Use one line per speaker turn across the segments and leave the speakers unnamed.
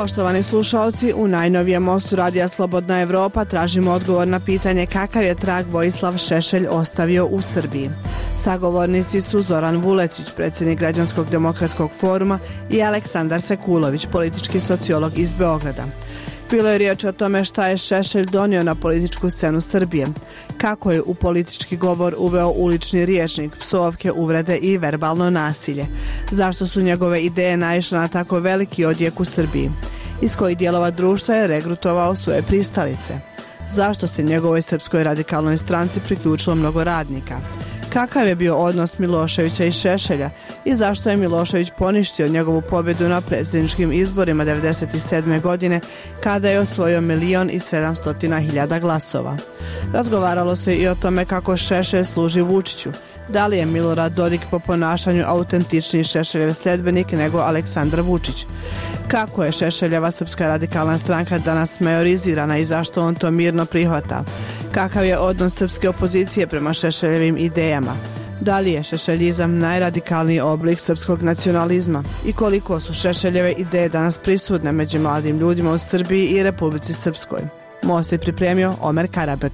Poštovani slušalci, u najnovijem mostu Radija Slobodna Evropa tražimo odgovor na pitanje kakav je trag Vojislav Šešelj ostavio u Srbiji. Sagovornici su Zoran Vuletić, predsjednik Građanskog demokratskog foruma, i Aleksandar Sekulović, politički sociolog iz Beograda. Bilo je riječ o tome šta je Šešelj donio na političku scenu Srbije, kako je u politički govor uveo ulični rječnik, psovke, uvrede i verbalno nasilje, zašto su njegove ideje naišle na tako veliki odjek u Srbiji, iz kojih dijelova društva je regrutovao svoje pristalice, zašto se njegovoj Srpskoj radikalnoj stranci priključilo mnogo radnika, kakav je bio odnos Miloševića i Šešelja i zašto je Milošević poništio njegovu pobjedu na predsjedničkim izborima 1997. godine kada je osvojio 1.700.000 glasova. Razgovaralo se i o tome kako Šešelj služi Vučiću. Da li je Milorad Dodik po ponašanju autentičniji Šešeljev sljedbenik nego Aleksandar Vučić? Kako je Šešeljeva Srpska radikalna stranka danas majorizirana i zašto on to mirno prihvata? Kakav je odnos srpske opozicije prema Šešeljevim idejama? Da li je šešeljizam najradikalniji oblik srpskog nacionalizma? I koliko su Šešeljeve ideje danas prisutne među mladim ljudima u Srbiji i Republici Srpskoj? Most je pripremio Omer Karabek.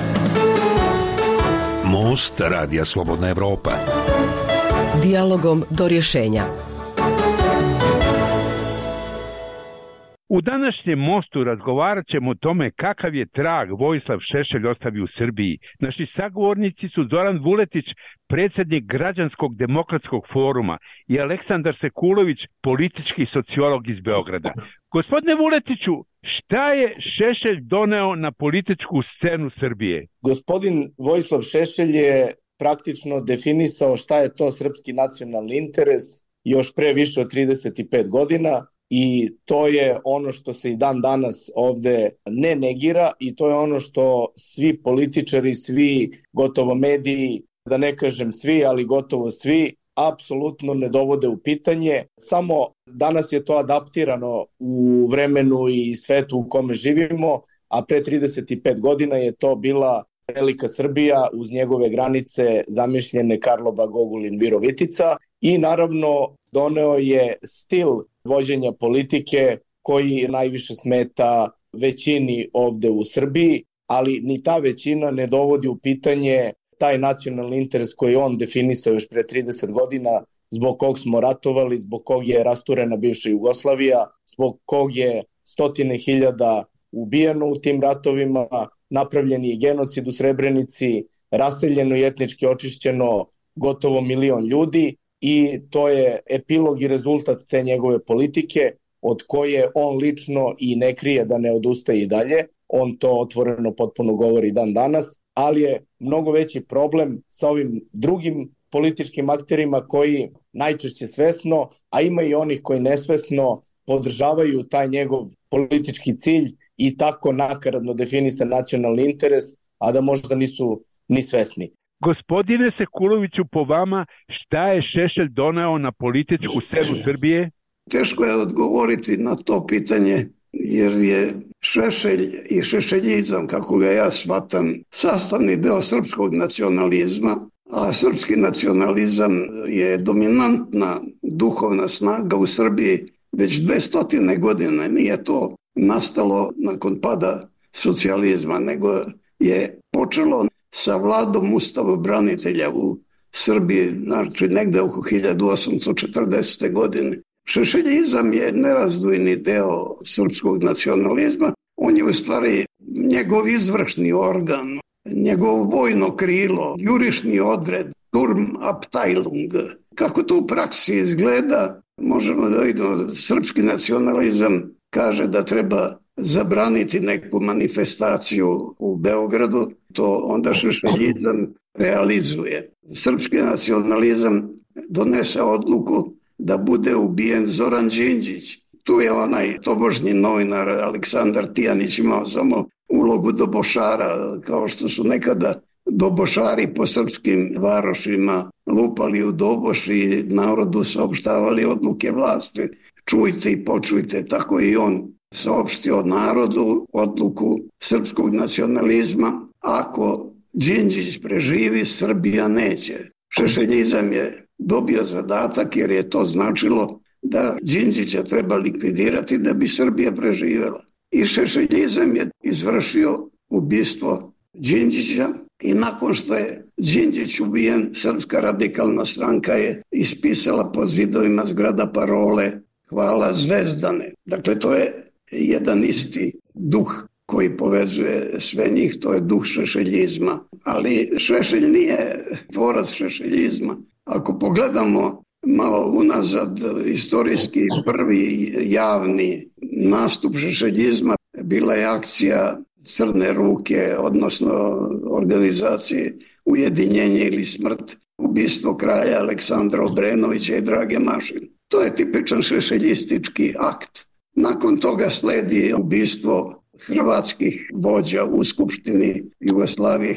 Most Radija Slobodna Evropa.
Dijalogom do rješenja.
U današnjem mostu razgovarat ćemo o tome kakav je trag Vojislav Šešelj ostavio u Srbiji. Naši sagovornici su Zoran Vuletić, predsjednik Građanskog demokratskog foruma, i Aleksandar Sekulović, politički sociolog iz Beograda. Gospodine Vuletiću, šta je Šešelj doneo na političku scenu Srbije?
Gospodin Vojislav Šešelj je praktično definisao šta je to srpski nacionalni interes još pre više od 35 godina. I to je ono što se i dan danas ovde ne negira i to je ono što svi političari, svi gotovo mediji, da ne kažem svi, ali gotovo svi, apsolutno ne dovode u pitanje. Samo danas je to adaptirano u vremenu i svetu u kome živimo, a pre 35 godina je to bila velika Srbija uz njegove granice zamišljene Karlobag, Ogulin, Virovitica i naravno doneo je stil vođenja politike koji najviše smeta većini ovde u Srbiji, ali ni ta većina ne dovodi u pitanje taj nacionalni interes koji on definisao još pre 30 godina, zbog kog smo ratovali, zbog kog je rasturena bivša Jugoslavija, zbog kog je stotine hiljada ubijeno u tim ratovima, napravljen je genocid u Srebrenici, raseljeno i etnički očišćeno gotovo 1 milion ljudi i to je epilog i rezultat te njegove politike od koje on lično i ne krije da ne odustaje i dalje. On to otvoreno potpuno govori dan danas, ali je mnogo veći problem sa ovim drugim političkim akterima koji najčešće svesno, a ima i onih koji nesvesno podržavaju taj njegov politički cilj i tako nakaradno definisan nacionalni interes, a da možda nisu ni svesni.
Gospodine Sekuloviću, po vama, šta je Šešelj doneo na političku scenu Srbije?
Teško je odgovoriti na to pitanje, jer je Šešelj i šešeljizam, kako ga ja shvatam, sastavni deo srpskog nacionalizma, a srpski nacionalizam je dominantna duhovna snaga u Srbiji već 200 godina. Nije to nastalo nakon pada socijalizma, nego je počelo sa vladom ustavobranitelja u Srbiji, znači negde oko 1840. godine. Šešeljizam je nerazdvojni deo srpskog nacionalizma. On je u stvari njegov izvršni organ, njegov vojno krilo, jurišni odred, Sturmabteilung. Kako to u praksi izgleda, možemo da vidimo. Srpski nacionalizam kaže da treba zabraniti neku manifestaciju u Beogradu, to onda šešeljizam realizuje. Srpski nacionalizam donese odluku da bude ubijen Zoran Đinđić. Tu je onaj tobožnji novinar Aleksandar Tijanić imao samo ulogu dobošara, kao što su nekada dobošari po srpskim varošima lupali u doboš i narodu saopštavali odluke vlasti. Čujte i počujte, tako i on saopštio narodu odluku srpskog nacionalizma. Ako Đinđić preživi, Srbija neće. Šešeljizam je dobio zadatak jer je to značilo da Đinđića treba likvidirati da bi Srbija preživjela. I šešeljizam je izvršio ubistvo Đinđića i nakon što je Đinđić ubijen, Srpska radikalna stranka je ispisala po zidovima zgrada parole "Hvala Zvezdane". Dakle, to je jedan isti duh koji povezuje sve njih, to je duh šešeljizma. Ali Šešelj nije tvorac šešeljizma. Ako pogledamo malo unazad, istorijski prvi javni nastup šešeljizma bila je akcija Crne ruke, odnosno organizacije Ujedinjenje ili smrt, ubistvo kralja Aleksandra Obrenovića i Drage Mašin. To je tipičan šešeljistički akt. Nakon toga sledi ubistvo hrvatskih vođa u Skupštini Jugoslavije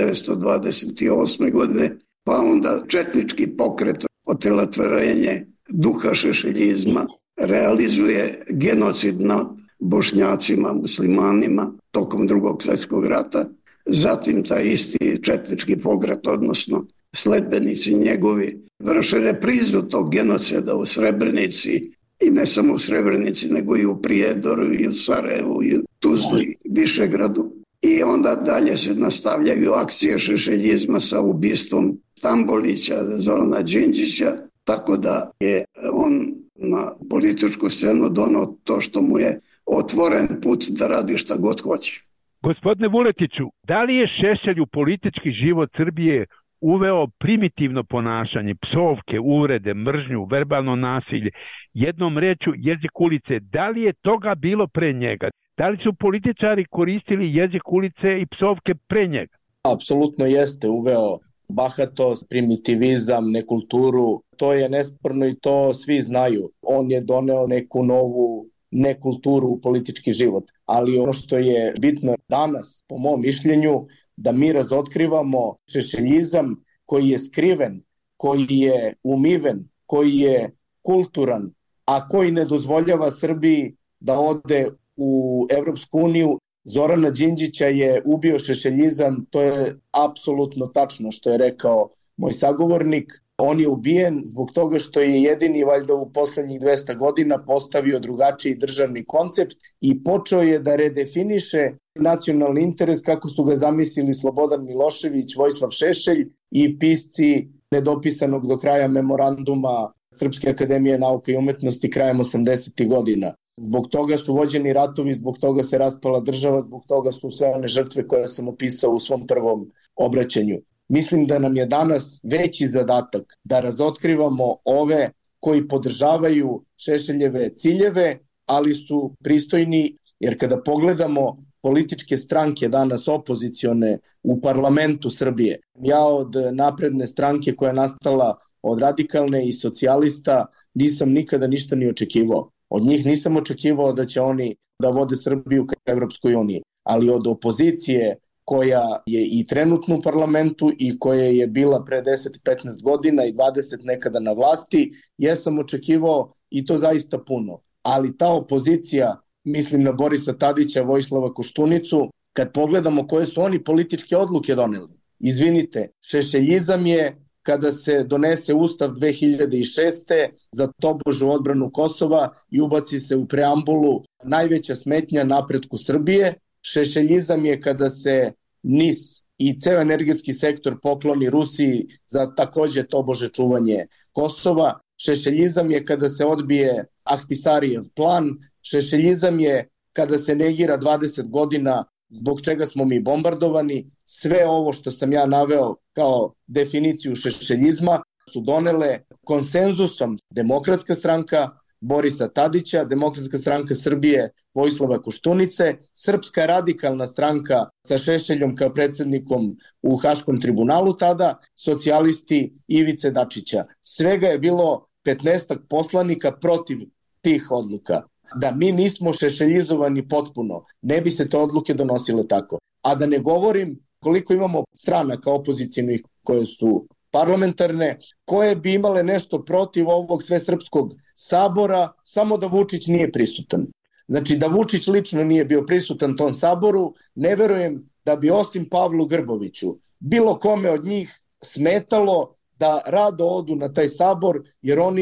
1928. godine, pa onda četnički pokret, otelotvorenje duha šešeljizma, realizuje genocid nad Bošnjacima, muslimanima tokom Drugog svjetskog rata. Zatim taj isti četnički pokret, odnosno sledbenici njegovi, vrše reprizu tog genocida u Srebrenici, i ne samo u Srebrenici, nego i u Prijedoru, i u Sarajevu, i u Tuzli, Višegradu. I onda dalje se nastavljaju akcije šešeljizma sa ubistvom Stambolića, Zorana Đinđića, tako da je on na političku scenu donao to što mu je otvoren put da radi šta god hoće.
Gospodine Vuletiću, da li je Šešelj u politički život Srbije uveo primitivno ponašanje, psovke, uvrede, mržnju, verbalno nasilje, jednom rečju jezik ulice? Da li je toga bilo pre njega? Da li su političari koristili jezik ulice i psovke pre njega?
Apsolutno jeste uveo bahatost, primitivizam, nekulturu. To je nesporno i to svi znaju. On je doneo neku novu nekulturu u politički život. Ali ono što je bitno danas, po mom mišljenju, da mi razotkrivamo šešeljizam koji je skriven, koji je umiven, koji je kulturan, a koji ne dozvoljava Srbiji da ode u Evropsku uniju. Zorana Đinđića je ubio šešeljizam, to je apsolutno tačno što je rekao moj sagovornik. On je ubijen zbog toga što je jedini, valjda u poslednjih 200 godina, postavio drugačiji državni koncept i počeo je da redefiniše nacionalni interes kako su ga zamislili Slobodan Milošević, Vojislav Šešelj i pisci nedopisanog do kraja memoranduma Srpske akademije nauke i umetnosti krajem 80. godina. Zbog toga su vođeni ratovi, zbog toga se raspala država, zbog toga su sve one žrtve koje sam opisao u svom prvom obraćanju. Mislim da nam je danas veći zadatak da razotkrivamo ove koji podržavaju Šešeljeve ciljeve, ali su pristojni, jer kada pogledamo političke stranke danas opozicione u parlamentu Srbije, ja od Napredne stranke koja je nastala od radikalne i socijalista nisam nikada ništa ni očekivao. Od njih nisam očekivao da će oni da vode Srbiju ka Evropskoj uniji, ali od opozicije koja je i trenutno u parlamentu i koja je bila pre 10-15 godina i 20 nekada na vlasti, jesam očekivao i to zaista puno. Ali ta opozicija, mislim na Borisa Tadića, Vojislava Koštunicu, kad pogledamo koje su oni političke odluke doneli. Izvinite, šešeljizam je kada se donese Ustav 2006. za tobožu odbranu Kosova i ubaci se u preambulu najveća smetnja napretku Srbije. Šešeljizam je kada se NIS i ceo energetski sektor pokloni Rusiji za takođe tobože čuvanje Kosova. Šešeljizam je kada se odbije Ahtisarijev plan. Šešeljizam je kada se negira 20 godina zbog čega smo mi bombardovani. Sve ovo što sam ja naveo kao definiciju šešeljizma su donele konsenzusom Demokratska stranka Borisa Tadića, Demokratska stranka Srbije Vojislava Koštunice, Srpska radikalna stranka sa Šešeljom kao predsednikom u Haškom tribunalu tada, socijalisti Ivice Dačića. Svega je bilo 15 poslanika protiv tih odluka. Da mi nismo šešeljizovani potpuno, ne bi se te odluke donosile tako. A da ne govorim koliko imamo stranaka opozicionih koje su parlamentarne, koje bi imale nešto protiv ovog svesrpskog sabora, samo da Vučić nije prisutan. Znači da Vučić lično nije bio prisutan tom saboru, ne verujem da bi osim Pavlu Grboviću bilo kome od njih smetalo da rado odu na taj sabor, jer oni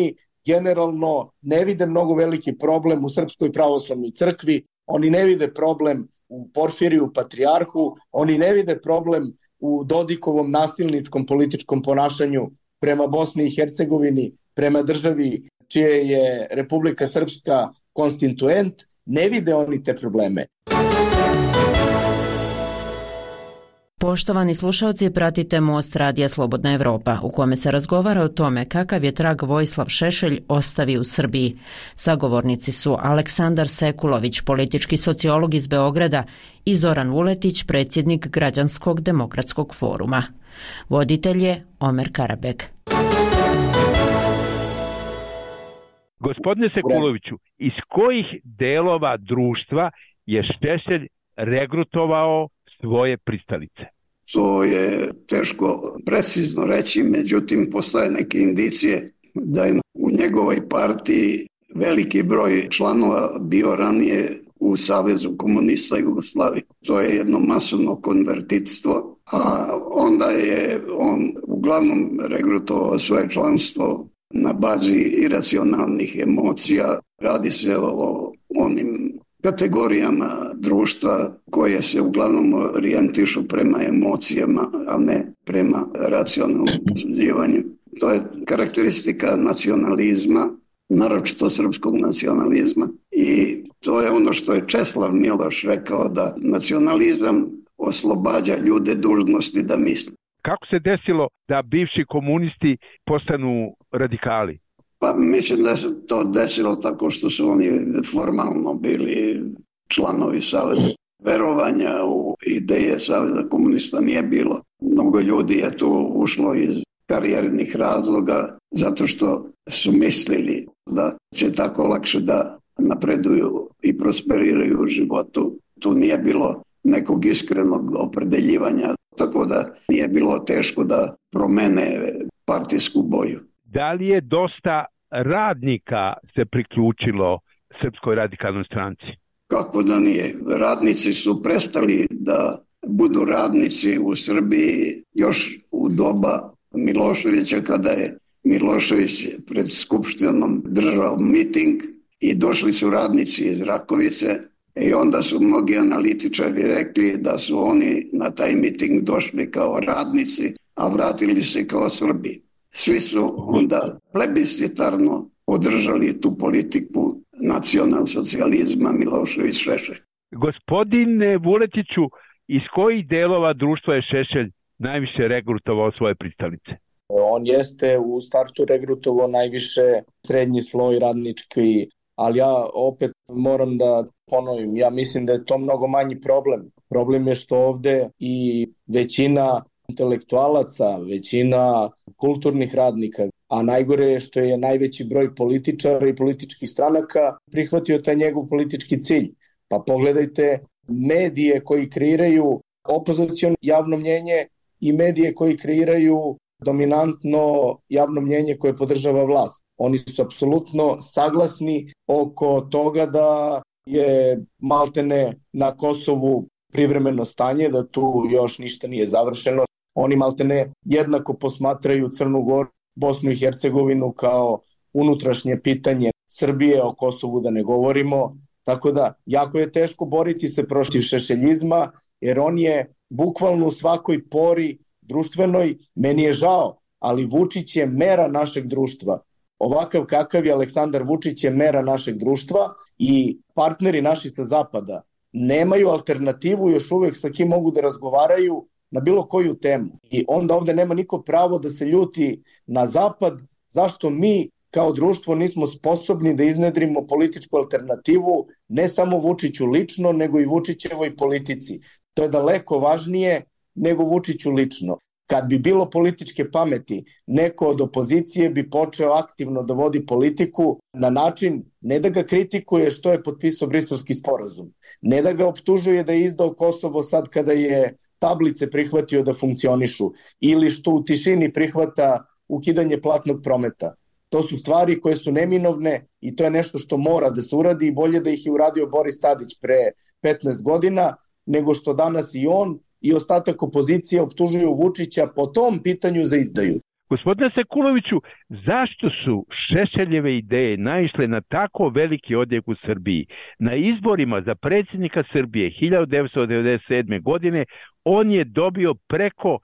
generalno ne vide mnogo veliki problem u Srpskoj pravoslavnoj crkvi, oni ne vide problem u Porfiriju patrijarhu, oni ne vide problem u Dodikovom nasilničkom političkom ponašanju prema Bosni i Hercegovini, prema državi čije je Republika Srpska konstituent, ne vide oni te probleme.
Poštovani slušalci, pratite Most Radija Slobodna Evropa, u kome se razgovara o tome kakav je trag Vojislav Šešelj ostavio u Srbiji. Sagovornici su Aleksandar Sekulović, politički sociolog iz Beograda, i Zoran Vuletić, predsjednik Građanskog demokratskog foruma. Voditelj je Omer Karabek.
Gospodine Sekuloviću, iz kojih delova društva je Šešelj regrutovao svoje pristalice?
To je teško precizno reći, međutim postoje neke indicije da je u njegovoj partiji veliki broj članova bio ranije u Savezu komunista Jugoslavije. To je jedno masovno konvertitstvo, a onda je on uglavnom regrutovao svoje članstvo na bazi iracionalnih emocija. Radi se o onim kategorijama društva koje se uglavnom orijentišu prema emocijama, a ne prema racionalnom posuđivanju. To je karakteristika nacionalizma, naročito srpskog nacionalizma, i to je ono što je Česlav Miloš rekao, da nacionalizam oslobađa ljude dužnosti da misle.
Kako se desilo da bivši komunisti postanu radikali?
Pa mislim da se to desilo tako što su oni formalno bili članovi Saveza. Verovanja u ideje Saveza komunista nije bilo. Mnogo ljudi je tu ušlo iz karijernih razloga zato što su mislili da će tako lakše da napreduju i prosperiraju u životu. Tu nije bilo nekog iskrenog opredeljivanja, tako da nije bilo teško da promene partijsku boju.
Da li je dosta radnika se priključilo Srpskoj radikalnoj stranci?
Kako da nije? Radnici su prestali da budu radnici u Srbiji još u doba Miloševića, kada je Milošević pred Skupštinom držao miting i došli su radnici iz Rakovice i onda su mnogi analitičari rekli da su oni na taj miting došli kao radnici, a vratili se kao Srbi. Svi su onda plebiscitarno podržali tu politiku nacionalsocijalizma Milošević-Šešelj.
Gospodine Vuletiću, iz kojih delova društva je Šešelj najviše regrutovao svoje pristalice?
On jeste u startu regrutovao najviše srednji sloj radnički, ali ja opet moram da ponovim, ja mislim da je to mnogo manji problem. Problem je što ovde i većina intelektualaca, većina kulturnih radnika, a najgore je što je najveći broj političara i političkih stranaka prihvatio taj njegov politički cilj. Pa pogledajte medije koji kreiraju opoziciono javno mnjenje i medije koji kreiraju dominantno javno mnjenje koje podržava vlast. Oni su apsolutno saglasni oko toga da je maltene na Kosovu privremeno stanje, da tu još ništa nije završeno. Oni maltene jednako posmatraju Crnu Goru, Bosnu i Hercegovinu kao unutrašnje pitanje Srbije, o Kosovu da ne govorimo. Tako da, jako je teško boriti se protiv šešeljizma, jer on je bukvalno u svakoj pori društvenoj. Meni je žao, ali Vučić je mera našeg društva. Ovakav kakav je Aleksandar Vučić je mera našeg društva i partneri naši sa zapada nemaju alternativu još uvek sa kim mogu da razgovaraju na bilo koju temu. I onda ovde nema niko pravo da se ljuti na zapad zašto mi kao društvo nismo sposobni da iznedrimo političku alternativu ne samo Vučiću lično, nego i Vučićevoj politici. To je daleko važnije nego Vučiću lično. Kad bi bilo političke pameti, neko od opozicije bi počeo aktivno da vodi politiku na način ne da ga kritikuje što je potpisao Briselski sporazum, ne da ga optužuje da je izdao Kosovo sad kada je tablice prihvatio da funkcionišu ili što u tišini prihvata ukidanje platnog prometa. To su stvari koje su neminovne i to je nešto što mora da se uradi i bolje da ih je uradio Boris Tadić pre 15 godina nego što danas i on i ostatak opozicije optužuju Vučića po tom pitanju za izdaju.
Gospodine Sekuloviću, zašto su Šešeljeve ideje naišle na tako veliki odjek u Srbiji? Na izborima za predsjednika Srbije 1997. godine on je dobio preko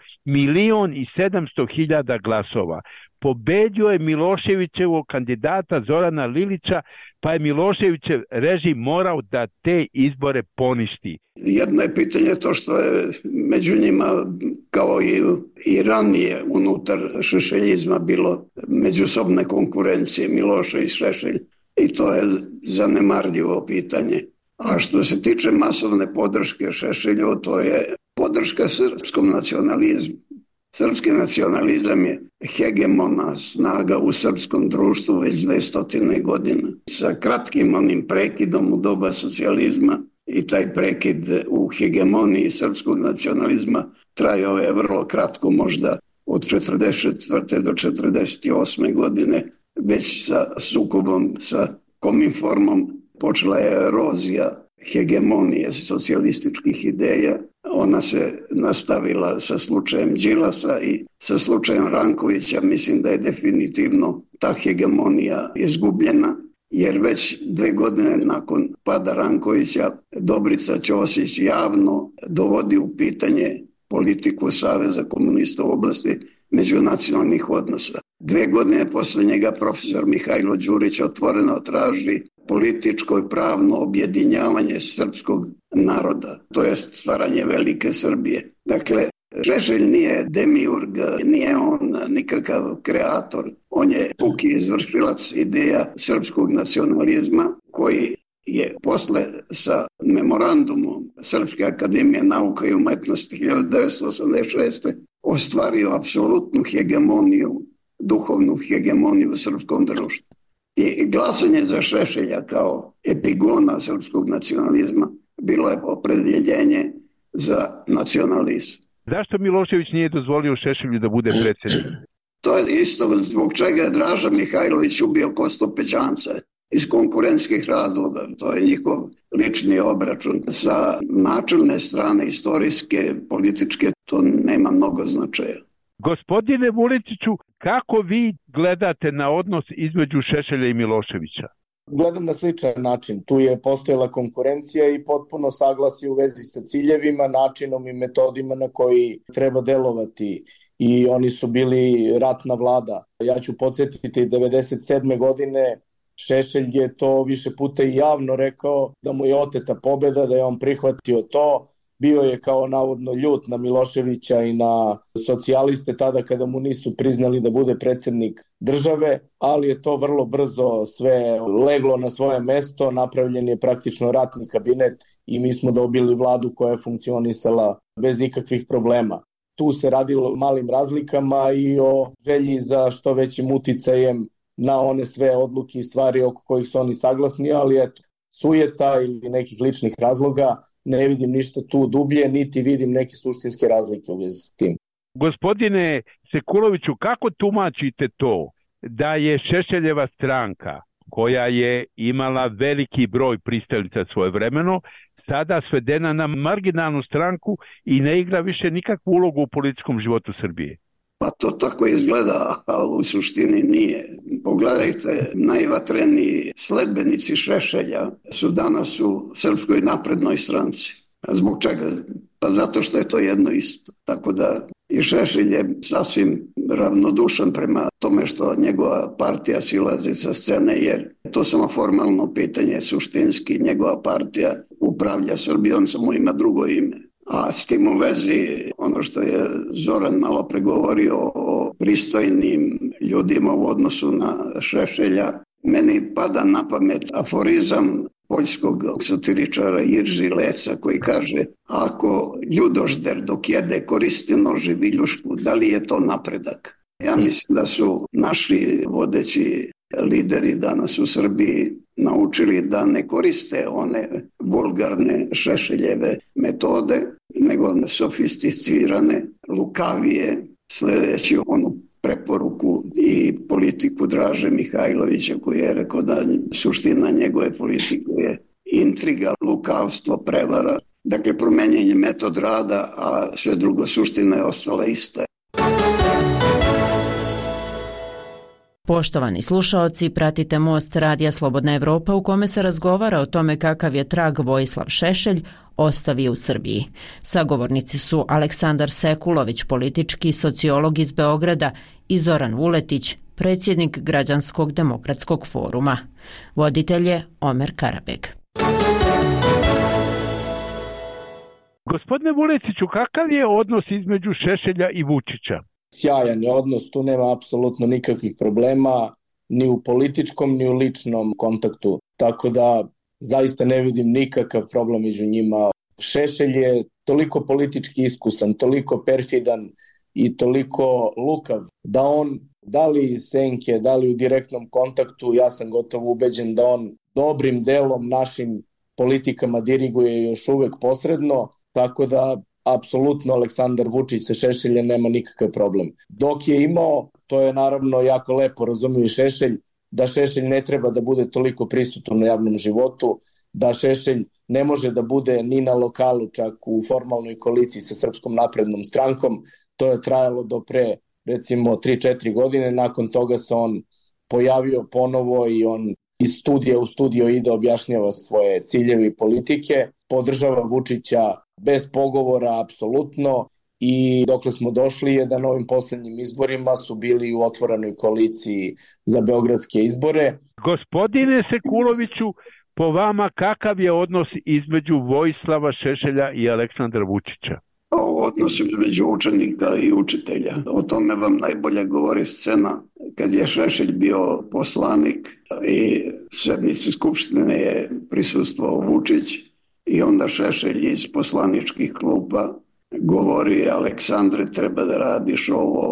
1.700.000 glasova. Pobedio je Miloševićevog kandidata Zorana Lilića, pa je Miloševićev režim morao da te izbore poništi.
Jedno je pitanje to što je među njima, kao i ranije unutar šešeljizma, bilo međusobne konkurencije Miloša i Šešelj. I to je zanemarljivo pitanje. A što se tiče masovne podrške Šešelju, to je podrška srpskom nacionalizmu. Srpski nacionalizam je hegemona snaga u srpskom društvu već 200 godina. Sa kratkim onim prekidom u doba socijalizma i taj prekid u hegemoniji srpskog nacionalizma trajao je vrlo kratko, možda od 1944. do 1948. godine, već sa sukobom sa Kominformom počela je erozija hegemonije socijalističkih ideja. Ona se nastavila sa slučajem Đilasa i sa slučajem Rankovića. Mislim da je definitivno ta hegemonija izgubljena, jer već 2 godine nakon pada Rankovića Dobrica Ćosić javno dovodi u pitanje politiku Saveza komunista u oblasti međunacionalnih odnosa. 2 godine posle njega profesor Mihajlo Đurić otvoreno traži političko i pravno objedinjavanje srpskog naroda, to je stvaranje velike Srbije. Dakle, Šešelj nije demiurg, nije on nikakav kreator, on je puki izvršilac ideja srpskog nacionalizma koji je posle sa memorandumom Srpske akademije nauka i umetnosti 1986. ostvario apsolutnu hegemoniju, duhovnu hegemoniju u srpskom društvu. I glasanje za Šešelja kao epigona srpskog nacionalizma bilo je opredjeljenje za nacionalizam.
Zašto Milošević nije dozvolio Šešelju da bude predsjednik?
To je isto zbog čega je Draža Mihajlović ubio Kosto Pećanca iz konkurentskih razloga. To je njihov lični obračun. Sa načelne strane istorijske, političke, to nema mnogo značaja.
Gospodine Vuletiću, kako vi gledate na odnos između Šešelja i Miloševića?
Gledam na sličan način. Tu je postojala konkurencija i potpuno saglasje u vezi sa ciljevima, načinom i metodima na koji treba delovati. I oni su bili ratna vlada. Ja ću podsjetiti 1997. godine Šešelj je to više puta i javno rekao da mu je oteta pobeda, da je on prihvatio to. Bio je kao navodno ljut na Miloševića i na socijaliste tada kada mu nisu priznali da bude predsjednik države, ali je to vrlo brzo sve leglo na svoje mesto, napravljen je praktično ratni kabinet i mi smo dobili vladu koja je funkcionisala bez ikakvih problema. Tu se radilo o malim razlikama i o želji za što većim uticajem na one sve odluke i stvari oko kojih su oni saglasni, ali eto, sujeta ili nekih ličnih razloga, ne vidim ništa tu dublje, niti vidim neke suštinske razlike u vezi s tim.
Gospodine Sekuloviću, kako tumačite to da je Šešeljeva stranka, koja je imala veliki broj pristalica svojevremeno, sada svedena na marginalnu stranku i ne igra više nikakvu ulogu u političkom životu Srbije?
Pa to tako izgleda, a u suštini nije. Pogledajte, najvatreniji sledbenici Šešelja su danas u Srpskoj naprednoj stranci. A zbog čega? Pa zato što je to jedno isto. Tako da i Šešelj je sasvim ravnodušan prema tome što njegova partija silazi sa scene, jer to samo formalno pitanje, suštinski njegova partija upravlja Srbijom, samo ima drugo ime. A s tim u vezi, ono što je Zoran malo pregovorio o pristojnim ljudima u odnosu na Šešelja, meni pada na pamet aforizam poljskog satiričara Jirži Leca koji kaže: ako ljudožder dok jede koristi nož i viljušku, da li je to napredak? Ja mislim da su naši vodeći lideri danas u Srbiji naučili da ne koriste one vulgarne Šešeljeve metode, nego sofisticirane, lukavije, sledeći onu preporuku i politiku Draže Mihajlovića koji je rekao da suština njegove politike je intriga, lukavstvo, prevara. Dakle, promenjen je metod rada, a sve drugo suština je ostala ista.
Poštovani slušaoci, pratite Most Radija Slobodna Evropa u kome se razgovara o tome kakav je trag Vojislav Šešelj ostavio u Srbiji. Sagovornici su Aleksandar Sekulović, politički sociolog iz Beograda, i Zoran Vuletić, predsjednik Građanskog demokratskog foruma. Voditelj je Omer Karabeg.
Gospodine Vuletiću, kakav je odnos između Šešelja i Vučića?
Sjajan je odnos, tu nema apsolutno nikakvih problema, ni u političkom, ni u ličnom kontaktu. Tako da zaista ne vidim nikakav problem među njima. Šešelj je toliko politički iskusan, toliko perfidan i toliko lukav da on, da li iz senke, da li u direktnom kontaktu, ja sam gotovo ubeđen da on dobrim delom našim politikama diriguje još uvek posredno, tako da apsolutno Aleksandar Vučić sa Šešeljem nema nikakav problem. Dok je imao, to je naravno jako lepo razumio i Šešelj, da Šešelj ne treba da bude toliko prisutan u javnom životu, da Šešelj ne može da bude ni na lokalu, čak u formalnoj koaliciji sa Srpskom naprednom strankom. To je trajalo do pre, recimo, 3-4 godine. Nakon toga se on pojavio ponovo i on iz studija u studio ide, objašnjava svoje ciljeve i politike, podržava Vučića bez pogovora, apsolutno, i dokle smo došli je da na ovim poslednjim izborima su bili u otvorenoj koaliciji za beogradske izbore.
Gospodine Sekuloviću, po vama kakav je odnos između Vojislava Šešelja i Aleksandra Vučića?
O odnosu između učenika i učitelja. O tome vam najbolje govori scena kad je Šešelj bio poslanik i sednici Skupštine je prisustvovao Vučić i onda Šešelj iz poslaničkih klupa govori: Aleksandre, treba da radiš ovo,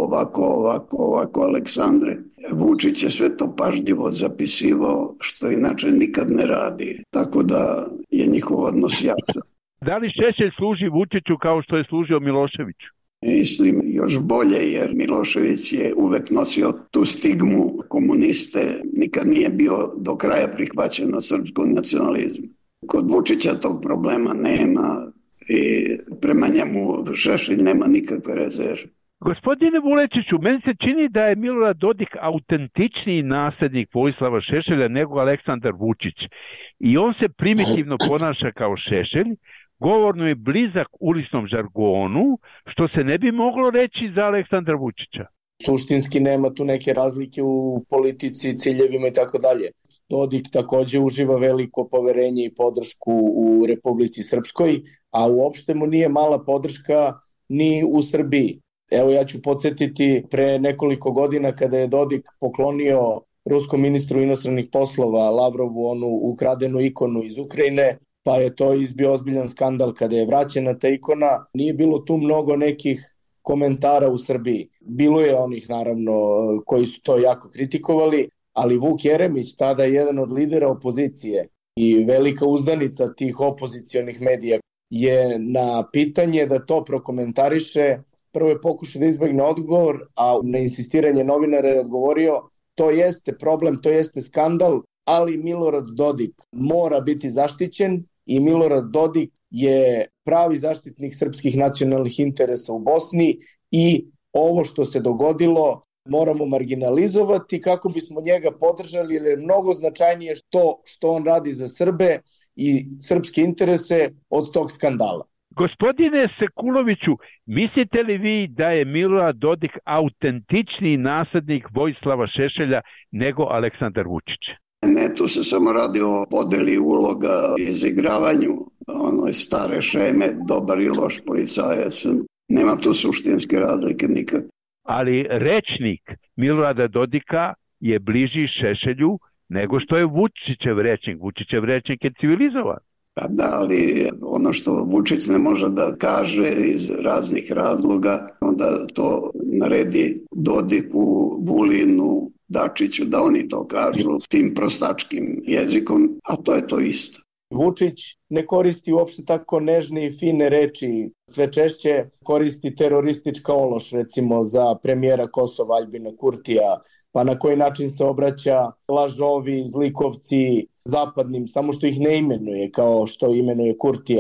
ovako, Aleksandre. Vučić je sve to pažljivo zapisivao, što inače nikad ne radi. Tako da je njihov odnos jasan.
Da li Šešelj služi Vučiću kao što je služio Miloševiću?
Mislim još bolje, jer Milošević je uvek nosio tu stigmu komuniste, nikad nije bio do kraja prihvaćen od srpskog nacionalizma. Kod Vučića tog problema nema i prema njemu Šešelj nema nikakve rezerve.
Gospodine Vuletiću, meni se čini da je Milorad Dodik autentičniji nasljednik Vojislava Šešelja nego Aleksandar Vučić. I on se primitivno ponaša kao Šešelj, govorno je blizak uličnom žargonu, što se ne bi moglo reći za Aleksandra Vučića.
Suštinski nema tu neke razlike u politici, ciljevima i tako dalje. Dodik takođe uživa veliko poverenje i podršku u Republici Srpskoj, a uopšte mu nije mala podrška ni u Srbiji. Evo, ja ću podsjetiti pre nekoliko godina kada je Dodik poklonio ruskom ministru inostranih poslova Lavrovu onu ukradenu ikonu iz Ukrajine, pa je to izbio ozbiljan skandal kada je vraćena ta ikona. Nije bilo tu mnogo nekih komentara u Srbiji. Bilo je onih, naravno, koji su to jako kritikovali, ali Vuk Jeremić, tada jedan od lidera opozicije i velika uzdanica tih opozicionih medija, je na pitanje da to prokomentariše prvo je pokušao da izbegne odgovor, a na insistiranje novinara je odgovorio: to jeste problem, to jeste skandal, ali Milorad Dodik mora biti zaštićen i Milorad Dodik je pravi zaštitnik srpskih nacionalnih interesa u Bosni i ovo što se dogodilo moramo marginalizovati kako bismo njega podržali, jer je mnogo značajnije što on radi za Srbe i srpske interese od tog skandala.
Gospodine Sekuloviću, mislite li vi da je Milorad Dodik autentičniji naslednik Vojislava Šešelja nego Aleksandar Vučić?
Ne, tu se samo radi o podeli uloga, izigravanju onoj stare šeme, dobar i loš policajac. Nema tu suštinske razlike nikak.
Ali rečnik Milorada Dodika je bliži Šešelju nego što je Vučićev rečnik. Vučićev rečnik je civilizovan.
Pa da, ali ono što Vučić ne može da kaže iz raznih razloga, onda to naredi Dodiku, Vulinu, Dačiću da oni to kažu tim prostačkim jezikom, a to je to isto.
Vučić ne koristi uopšte tako nežne i fine reči, sve češće koristi teroristička ološ, recimo za premijera Kosova Aljbina Kurtija, pa na koji način se obraća lažovi, zlikovci, zapadnim, samo što ih ne imenuje kao što imenuje Kurtija.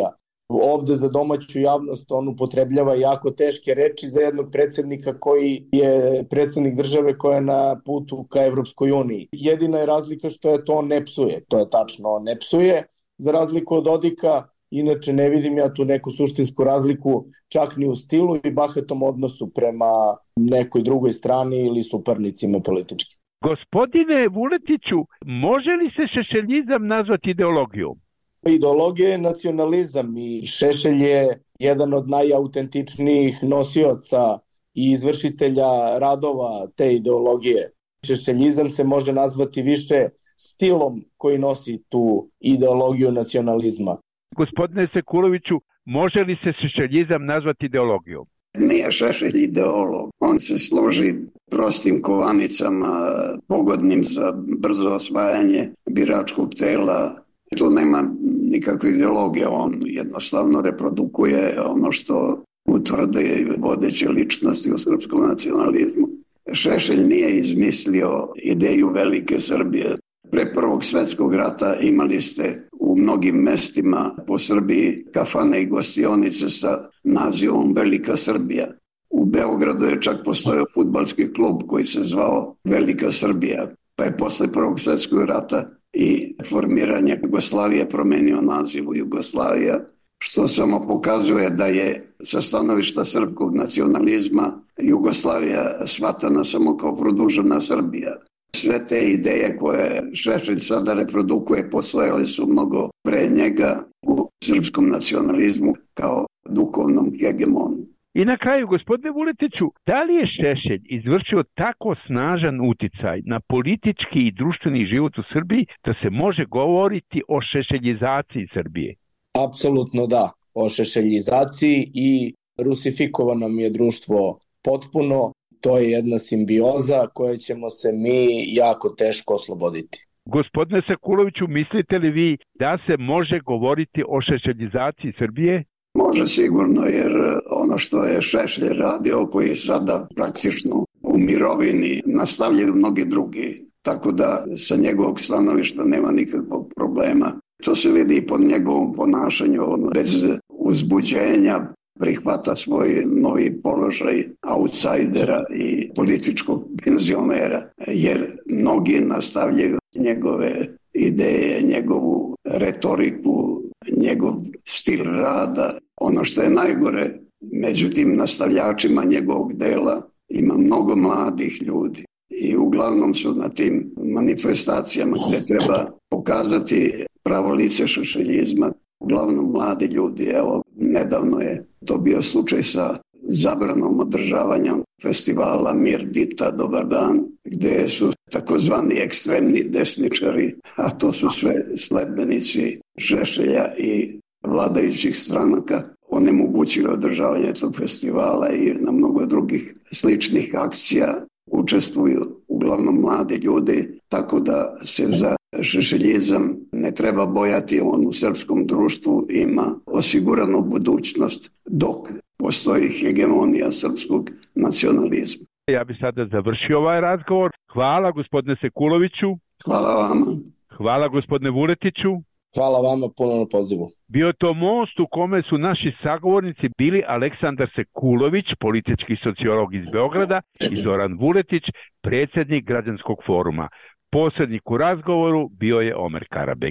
Ovde za domaću javnost on upotrebljava jako teške reči za jednog predsjednika koji je predsjednik države koja je na putu ka Evropskoj uniji. Jedina je razlika što je to on ne psuje, to je tačno, on ne psuje, za razliku od Dodika. Inače ne vidim ja tu neku suštinsku razliku čak ni u stilu i bahatom odnosu prema nekoj drugoj strani ili suparnicima politički.
Gospodine Vuletiću, može li se šešeljizam nazvati ideologijom?
Ideologija je nacionalizam i Šešelj je jedan od najautentičnijih nosioca i izvršitelja radova te ideologije. Šešeljizam se može nazvati više stilom koji nosi tu ideologiju nacionalizma.
Gospodine Sekuloviću, može li se šešeljizam nazvati ideologijom?
Nije Šešelj ideolog. On se služi prostim kovanicama, pogodnim za brzo osvajanje biračkog tela. Tu nema nikakve ideologije. On jednostavno reprodukuje ono što utvrde vodeće ličnosti u srpskom nacionalizmu. Šešelj nije izmislio ideju velike Srbije. Pre Prvog svjetskog rata imali ste u mnogim mestima po Srbiji kafane i gostionice sa nazivom Velika Srbija. U Beogradu je čak postojao fudbalski klub koji se zvao Velika Srbija, pa je posle Prvog svjetskog rata i formiranje Jugoslavije promenio naziv u Jugoslavija, što samo pokazuje da je sa stanovišta srpskog nacionalizma Jugoslavija shvatana samo kao produžena Srbija. Sve te ideje koje Šešelj sada reprodukuje postojale su mnogo pre njega u srpskom nacionalizmu kao duhovnom hegemonu.
I na kraju, gospodine Vuletiću, da li je Šešelj izvršio tako snažan uticaj na politički i društveni život u Srbiji da se može govoriti o šešeljizaciji Srbije?
Apsolutno da, o šešeljizaciji i rusifikovano je društvo potpuno. To je jedna simbioza koje ćemo se mi jako teško osloboditi.
Gospodine Sekuloviću, mislite li vi da se može govoriti o šešeljizaciji Srbije?
Može sigurno, jer ono što je Šešelj radio, koji je sada praktično u mirovini, nastavljaju mnogi drugi. Tako da sa njegovog stanovišta nema nikakvog problema. To se vidi i po njegovom ponašanju, bez uzbuđenja prihvata svoj novi položaj outsidera i političkog penzionera, jer mnogi nastavljaju njegove ideje, njegovu retoriku, njegov stil rada. Ono što je najgore, među tim nastavljačima njegovog dela ima mnogo mladih ljudi i uglavnom su na tim manifestacijama gde treba pokazati pravo lice šešeljizma uglavnom mladi ljudi. Evo, nedavno je to bio slučaj sa zabranom održavanja festivala Mir, Dita, Dobar dan, gde su takozvani ekstremni desničari, a to su sve sledbenici Šešelja i vladajućih stranaka, onemogućili održavanje tog festivala i na mnogo drugih sličnih akcija učestvuju uglavnom mladi ljudi, tako da se za šešeljizam ne treba bojati, on u srpskom društvu ima osiguranu budućnost dok postoji hegemonija srpskog nacionalizma.
Ja bih sada završio ovaj razgovor. Hvala gospodine Sekuloviću.
Hvala vama.
Hvala gospodine Vuletiću.
Hvala vama puno na pozivu.
Bio to most u kome su naši sagovornici bili Aleksandar Sekulović, politički sociolog iz Beograda, i Zoran Vuletić, predsjednik Građanskog foruma. Posrednik u razgovoru bio je Omer Karabek.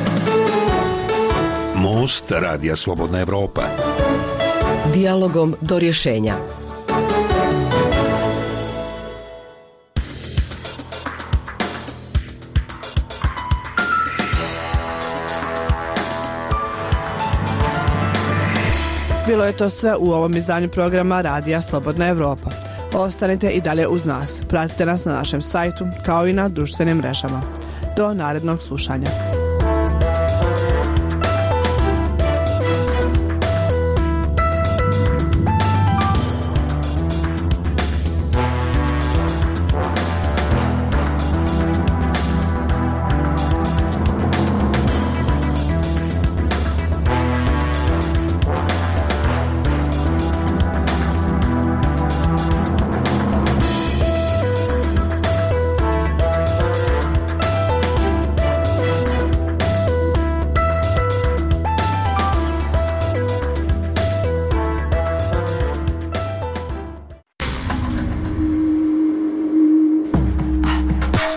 Most Radija Slobodna Evropa.
Dijalogom do rješenja.
Bilo je to sve u ovom izdanju programa Radija Slobodna Evropa. Ostanite i dalje uz nas. Pratite nas na našem sajtu kao i na društvenim mrežama. Do narednog slušanja.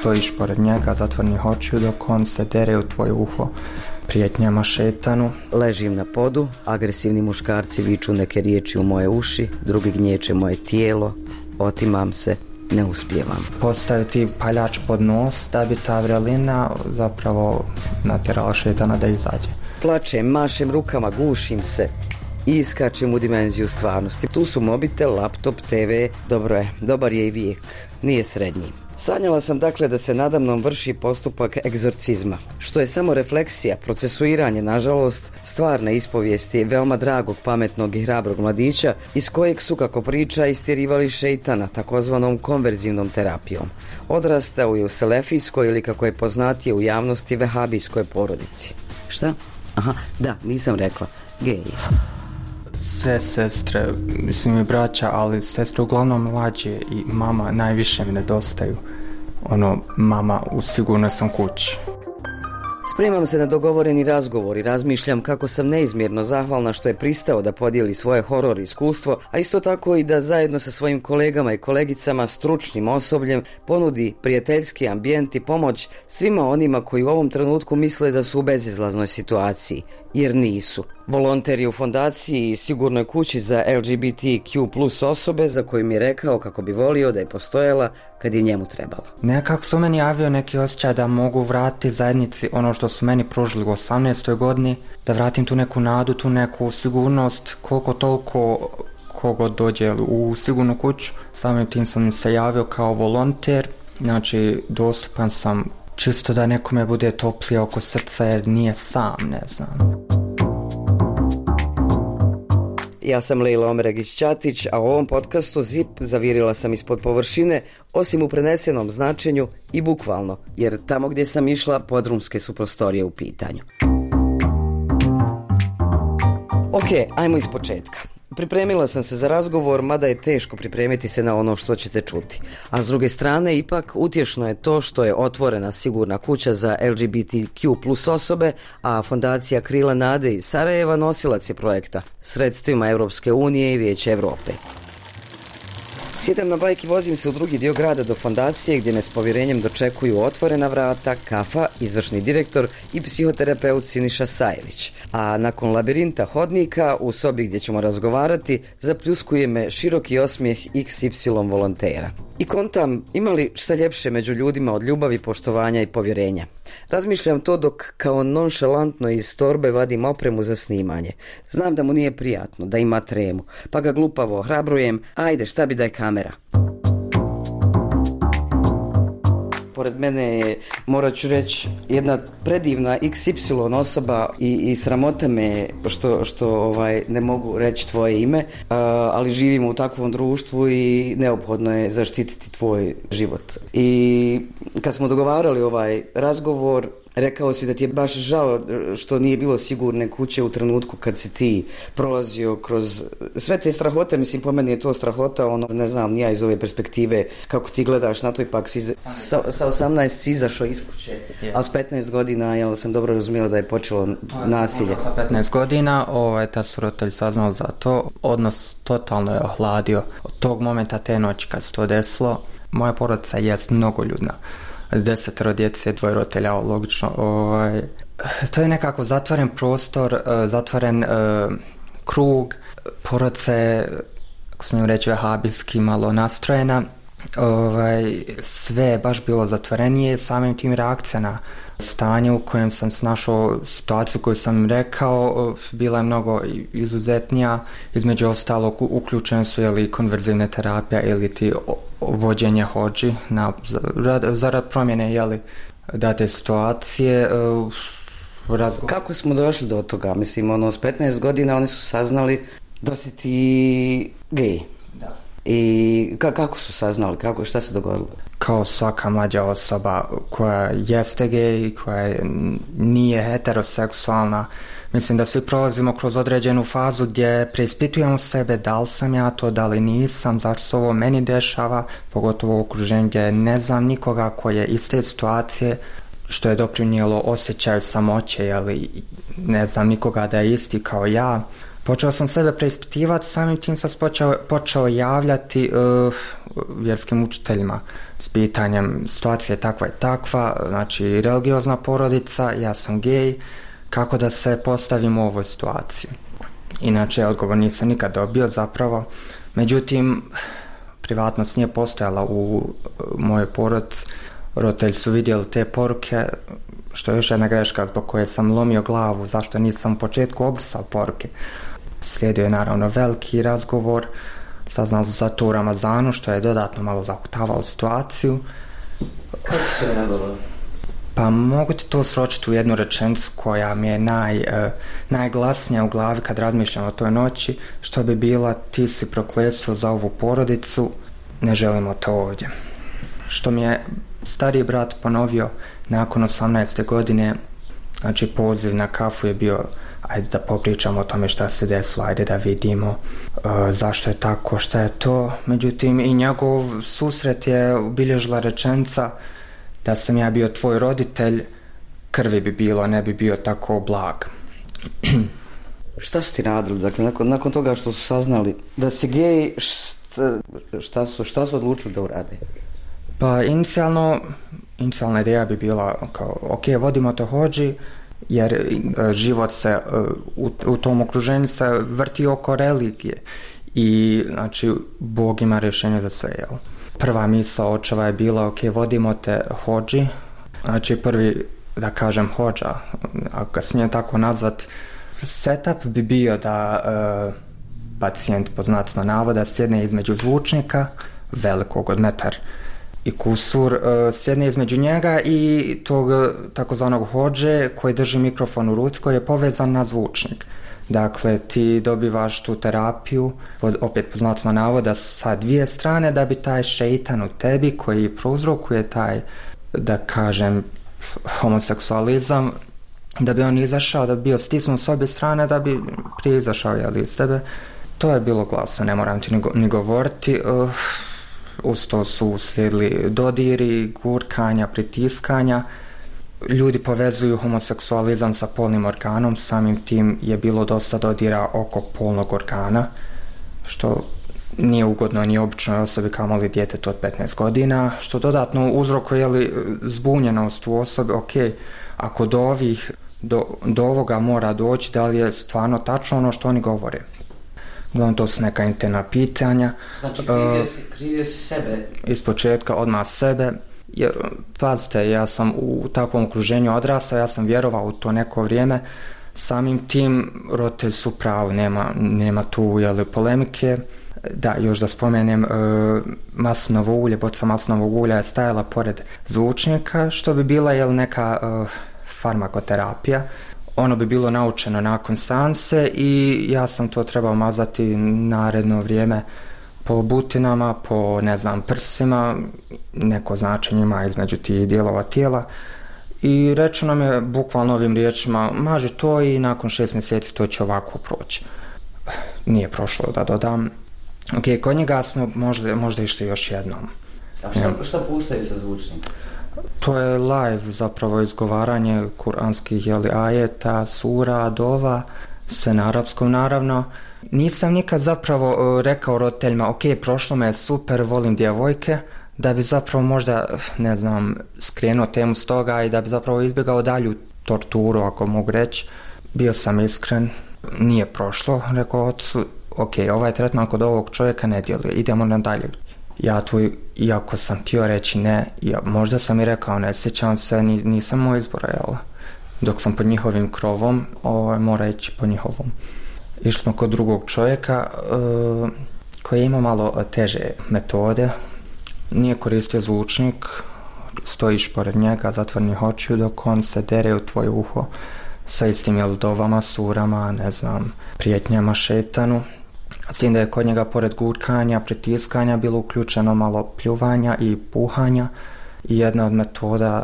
stojiš pored njega zatvorenih očiju dok on se dere u tvoje uho prijetnjama šetanu.
Ležim na podu, agresivni muškarci viču neke riječi u moje uši, drugi gnječe moje tijelo, otimam se, ne uspijevam.
Postaviti paljač pod nos da bi ta vrelina zapravo natjerala šetana da izađe.
Plačem, mašem rukama, gušim se i iskačem u dimenziju stvarnosti. Tu su mobitel, laptop, TV, dobar je i vijek, nije srednji. Sanjala sam dakle da se nadamnom vrši postupak egzorcizma, što je samo refleksija, procesuiranje, nažalost, stvarne ispovijesti veoma dragog, pametnog i hrabrog mladića iz kojeg su, kako priča, istjerivali šeitana, takozvanom konverzivnom terapijom. Odrastao je u selefijskoj ili, kako je poznatije u javnosti, vehabijskoj porodici. Šta? Aha, da, nisam rekla. Gej.
Sve sestre, mislim i braća, ali sestre uglavnom mlađe i mama najviše mi nedostaju. Mama, sigurno sam kući.
Spremam se na dogovoreni razgovor i razmišljam kako sam neizmjerno zahvalna što je pristao da podijeli svoje horor iskustvo, a isto tako i da zajedno sa svojim kolegama i kolegicama, stručnim osobljem, ponudi prijateljski ambijent i pomoć svima onima koji u ovom trenutku misle da su u bezizlaznoj situaciji, jer nisu. Volonter je u fondaciji i sigurnoj kući za LGBTQ+ osobe za koju mi je rekao kako bi volio da je postojala kad je njemu trebalo.
Nekako su meni javio neki osjećaj da mogu vratiti zajednici ono što su meni pružili u 18. godini, da vratim tu neku nadu, tu neku sigurnost, koliko toliko kogo dođe u sigurnu kuću. Samim tim sam se javio kao volonter, znači dostupan sam čisto da nekome bude toplije oko srca jer nije sam, ne znam.
Ja sam Lejla Omeregić-Ćatić, a u ovom podcastu ZIP zavirila sam ispod površine, osim u prenesenom značenju i bukvalno, jer tamo gdje sam išla podrumske su prostorije u pitanju. Ok, ajmo iz početka. Pripremila sam se za razgovor, mada je teško pripremiti se na ono što ćete čuti. A s druge strane, ipak utješno je to što je otvorena sigurna kuća za LGBTQ+ osobe, a fondacija Krila nade iz Sarajeva nosilac je projekta sredstvima Europske unije i Vijeća Europe. Sjedam na bajk i vozim se u drugi dio grada do fondacije gdje me s povjerenjem dočekuju otvorena vrata, kafa, izvršni direktor i psihoterapeut Siniša Sajević. A nakon labirinta hodnika u sobi gdje ćemo razgovarati zapljuskuje me široki osmijeh XY volontera. I kontam, ima li šta ljepše među ljudima od ljubavi, poštovanja i povjerenja? Razmišljam to dok kao nonšalantno iz torbe vadim opremu za snimanje. Znam da mu nije prijatno, da ima tremu, pa ga glupavo ohrabrujem, ajde šta bi da je kamera. Pored mene je, morat ću reći, jedna predivna XY osoba i sramota me što ne mogu reći tvoje ime, ali živimo u takvom društvu i neophodno je zaštititi tvoj život. I kad smo dogovarali ovaj razgovor, rekao si da ti je baš žao što nije bilo sigurne kuće u trenutku kad si ti prolazio kroz sve te strahote. Mislim, po meni je to strahota, ne znam, nija iz ove perspektive kako ti gledaš na to, ipak si sa 18 si izašao iz kuće, ali s 15 godina, jel sam dobro razumjela da je počelo nasilje?
Sa 15 godina, tad su roditelji saznali za to, odnos totalno je ohladio. Od tog momenta, te noći kad se to desilo, moja porodica je mnogo ljudna. 10 djece, 2 roditelja, logično. To je nekako zatvoren prostor, zatvoren krug. Porodica je, ako smijem reći, vehabijski malo nastrojena. Sve je baš bilo zatvorenije, samim tim reakcija na stanje u kojem sam se našao, situaciju koju sam rekao, bila je mnogo izuzetnija. Između ostalog uključene su konverzivne terapije ili ti vođenje hodži zarad promjene date situacije.
Kako smo došli do toga? Mislim, s 15 godina oni su saznali da si ti gej.
Da.
I kako su saznali? Šta se dogodilo?
Kao svaka mlađa osoba koja jeste gej, koja nije heteroseksualna, mislim da svi prolazimo kroz određenu fazu gdje preispitujemo sebe, da li sam ja to, da li nisam, zašto se ovo meni dešava, pogotovo u okruženju gdje ne znam nikoga koji je iz te situacije, što je doprinijelo osjećaju samoće, ne znam nikoga da je isti kao ja. Počeo sam sebe preispitivati, samim tim sam počeo javljati vjerskim učiteljima s pitanjem situacija je takva i takva, znači religiozna porodica, ja sam gej, kako da se postavim u ovoj situaciji. Inače, odgovor nisam nikad dobio zapravo, međutim, privatnost nije postojala u mojoj porodici, roditelji su vidjeli te poruke, što je još jedna greška zbog koje sam lomio glavu, zašto nisam u početku obrisao poruke. Slijedio je naravno veliki razgovor, saznao sam za to u Ramazanu, što je dodatno malo zahuktavalo situaciju.
Kako se reagovalo?
Pa mogu ti to sročiti u jednu rečenicu koja mi je najglasnija u glavi kad razmišljam o toj noći, što bi bila: ti si prokletstvo za ovu porodicu, ne želimo to ovdje. Što mi je stariji brat ponovio nakon 18. godine, znači poziv na kafu je bio: ajde da popričamo o tome šta se desilo, ajde da vidimo zašto je tako, šta je to. Međutim, i njegov susret je obilježila rečenica: da sam ja bio tvoj roditelj, krvi bi bilo, ne bi bio tako blag.
Šta su ti radili? Dakle, nakon toga što su saznali da si gej, šta su odlučili da urade?
Pa inicijalna ideja bi bila kao: ok, vodimo to hodži, jer život se u tom okruženju se vrti oko religije i znači Bog ima rješenje za sve, jel? Prva misao očeva je bila: ok, vodimo te hodži, znači prvi, da kažem, hodža, ako ga smijem tako nazvat, setup bi bio da pacijent, po znacima navoda, sjedne između zvučnika velikog od metar i kusur, sjedne između njega i tog takozvanog hodže koji drži mikrofon u ruci, koji je povezan na zvučnik. Dakle, ti dobivaš tu terapiju, opet po znacima navoda, sa dvije strane, da bi taj šeitan u tebi koji prouzrokuje taj, da kažem, homoseksualizam, da bi on izašao, da bi bio stisnut s obje strane, da bi prije izašao iz tebe. To je bilo glasno, ne moram ti ni govoriti. Uz to su uslijedili dodiri, gurkanja, pritiskanja. Ljudi povezuju homoseksualizam sa polnim organom, samim tim je bilo dosta dodira oko polnog organa, što nije ugodno ni običnoj osobi, kamoli djetetu od 15 godina, što dodatno uzrokuje zbunjenost u osobi. Ok, ako do ovoga mora doći, da li je stvarno tačno ono što oni govore? Uglavnom, to su neka interna pitanja.
Znači, krivio si sebe?
Ispočetka, odmah sebe. Jer, pazite, ja sam u takvom okruženju odrastao, ja sam vjerovao u to neko vrijeme. Samim tim, roditelji su pravi, nema tu polemike. Da, još da spomenem, maslinovo ulje, boca maslinovog ulja je stajala pored zvučnika, što bi bila neka farmakoterapija. Ono bi bilo naučeno nakon seanse i ja sam to trebao mazati naredno vrijeme po butinama, po, ne znam, prsima, neko značenje ima između tih dijelova tijela. I rečeno nam je bukvalno ovim riječima: maži to i nakon 6 mjeseci to će ovako proći. Nije prošlo, da dodam. Ok, kod njega smo možda išli još jednom.
A šta puštaju sa zvučnika?
To je live zapravo izgovaranje kuranskih ajeta, sura, dova, sve na arapskom naravno. Nisam nikad zapravo rekao roditeljima: ok, prošlo me je super, volim djevojke, da bi zapravo možda, ne znam, skrenuo temu s toga i da bi zapravo izbjegao dalju torturu, ako mogu reći. Bio sam iskren, nije prošlo, rekao ocu: ok, ovaj tretman kod ovog čovjeka ne djeluje, idemo nadalje. Ja tu, iako sam htio reći ne, možda sam i rekao ne, sjećam se, nisam moj izbor, jel? Dok sam pod njihovim krovom, mora ići po njihovom. Išli smo kod drugog čovjeka koji ima malo teže metode, nije koristio zvučnik, stojiš pored njega, zatvornih očiju, dok on se dere u tvoje uho sa istim dovama, surama, ne znam, prijetnjama šetanu. S tim da je kod njega pored gurkanja, pritiskanja bilo uključeno malo pljuvanja i puhanja i jedna od metoda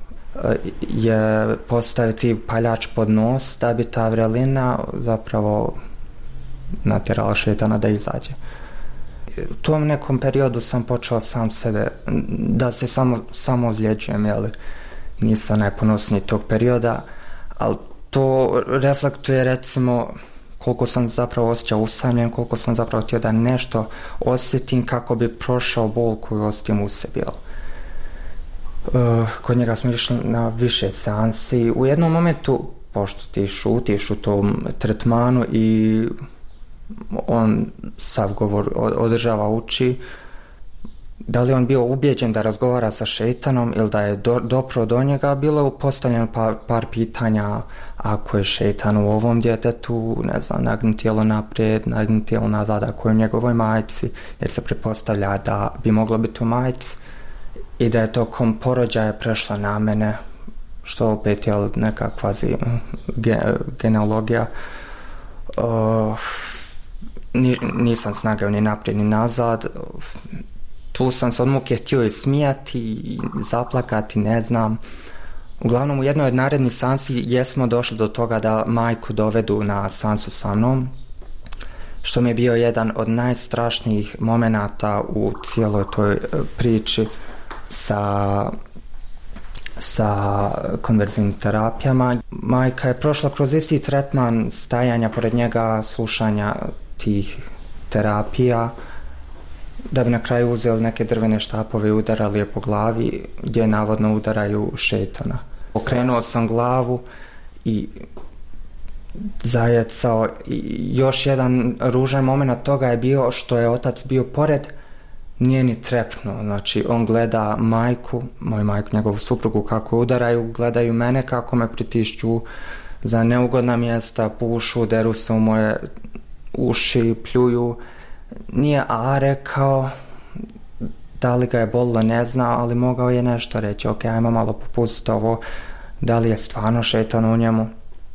je postaviti paljač pod nos da bi ta vrelina zapravo natjerala šetana da izađe. U tom nekom periodu sam počeo sam sebe da se samo ozljeđujem, jel? Nisam najponosniji tog perioda, ali to reflektuje recimo koliko sam zapravo osjećao usamljen, koliko sam zapravo htio da nešto osjetim kako bi prošao bol koju osjetim u sebi. Kod njega smo išli na više seansi. U jednom momentu, pošto ti šutiš u tom tretmanu i on sav govor održava, uči, da li on bio ubijeđen da razgovara sa šejtanom ili da je dopro do njega, bilo je postavljeno par pitanja. Ako je šejtan u ovom djetetu, ne znam, nagni tijelo naprijed, nagni tijelo nazad, ako je u njegovoj majci, jer se pretpostavlja da bi moglo biti u majci i da je tokom porođaja prešlo na mene, što opet je neka kvazi genealogija. Nisam snagao ni naprijed ni nazad. Tu sam se od muke htio i smijati i zaplakati, ne znam. Uglavnom u jednoj od narednih seansi jesmo došli do toga da majku dovedu na seansu sa mnom, što mi je bio jedan od najstrašnijih momenata u cijeloj toj priči sa konverzivnim terapijama. Majka je prošla kroz isti tretman stajanja pored njega, slušanja tih terapija, da bi na kraju uzeli neke drvene štapove i udarali je po glavi, gdje navodno udaraju šejtana. Okrenuo sam glavu i zajecao. I još jedan ružan moment toga je bio što je otac bio pored, nije ni trepnuo. Znači on gleda majku, moju majku, njegovu suprugu kako udaraju, gledaju mene kako me pritišću za neugodna mjesta, pušu, deru se u moje uši, pljuju. Nije rekao, da li ga je bolilo ne zna, ali mogao je nešto reći. Ok, ajmo malo popustiti ovo, da li je stvarno šejtan u njemu.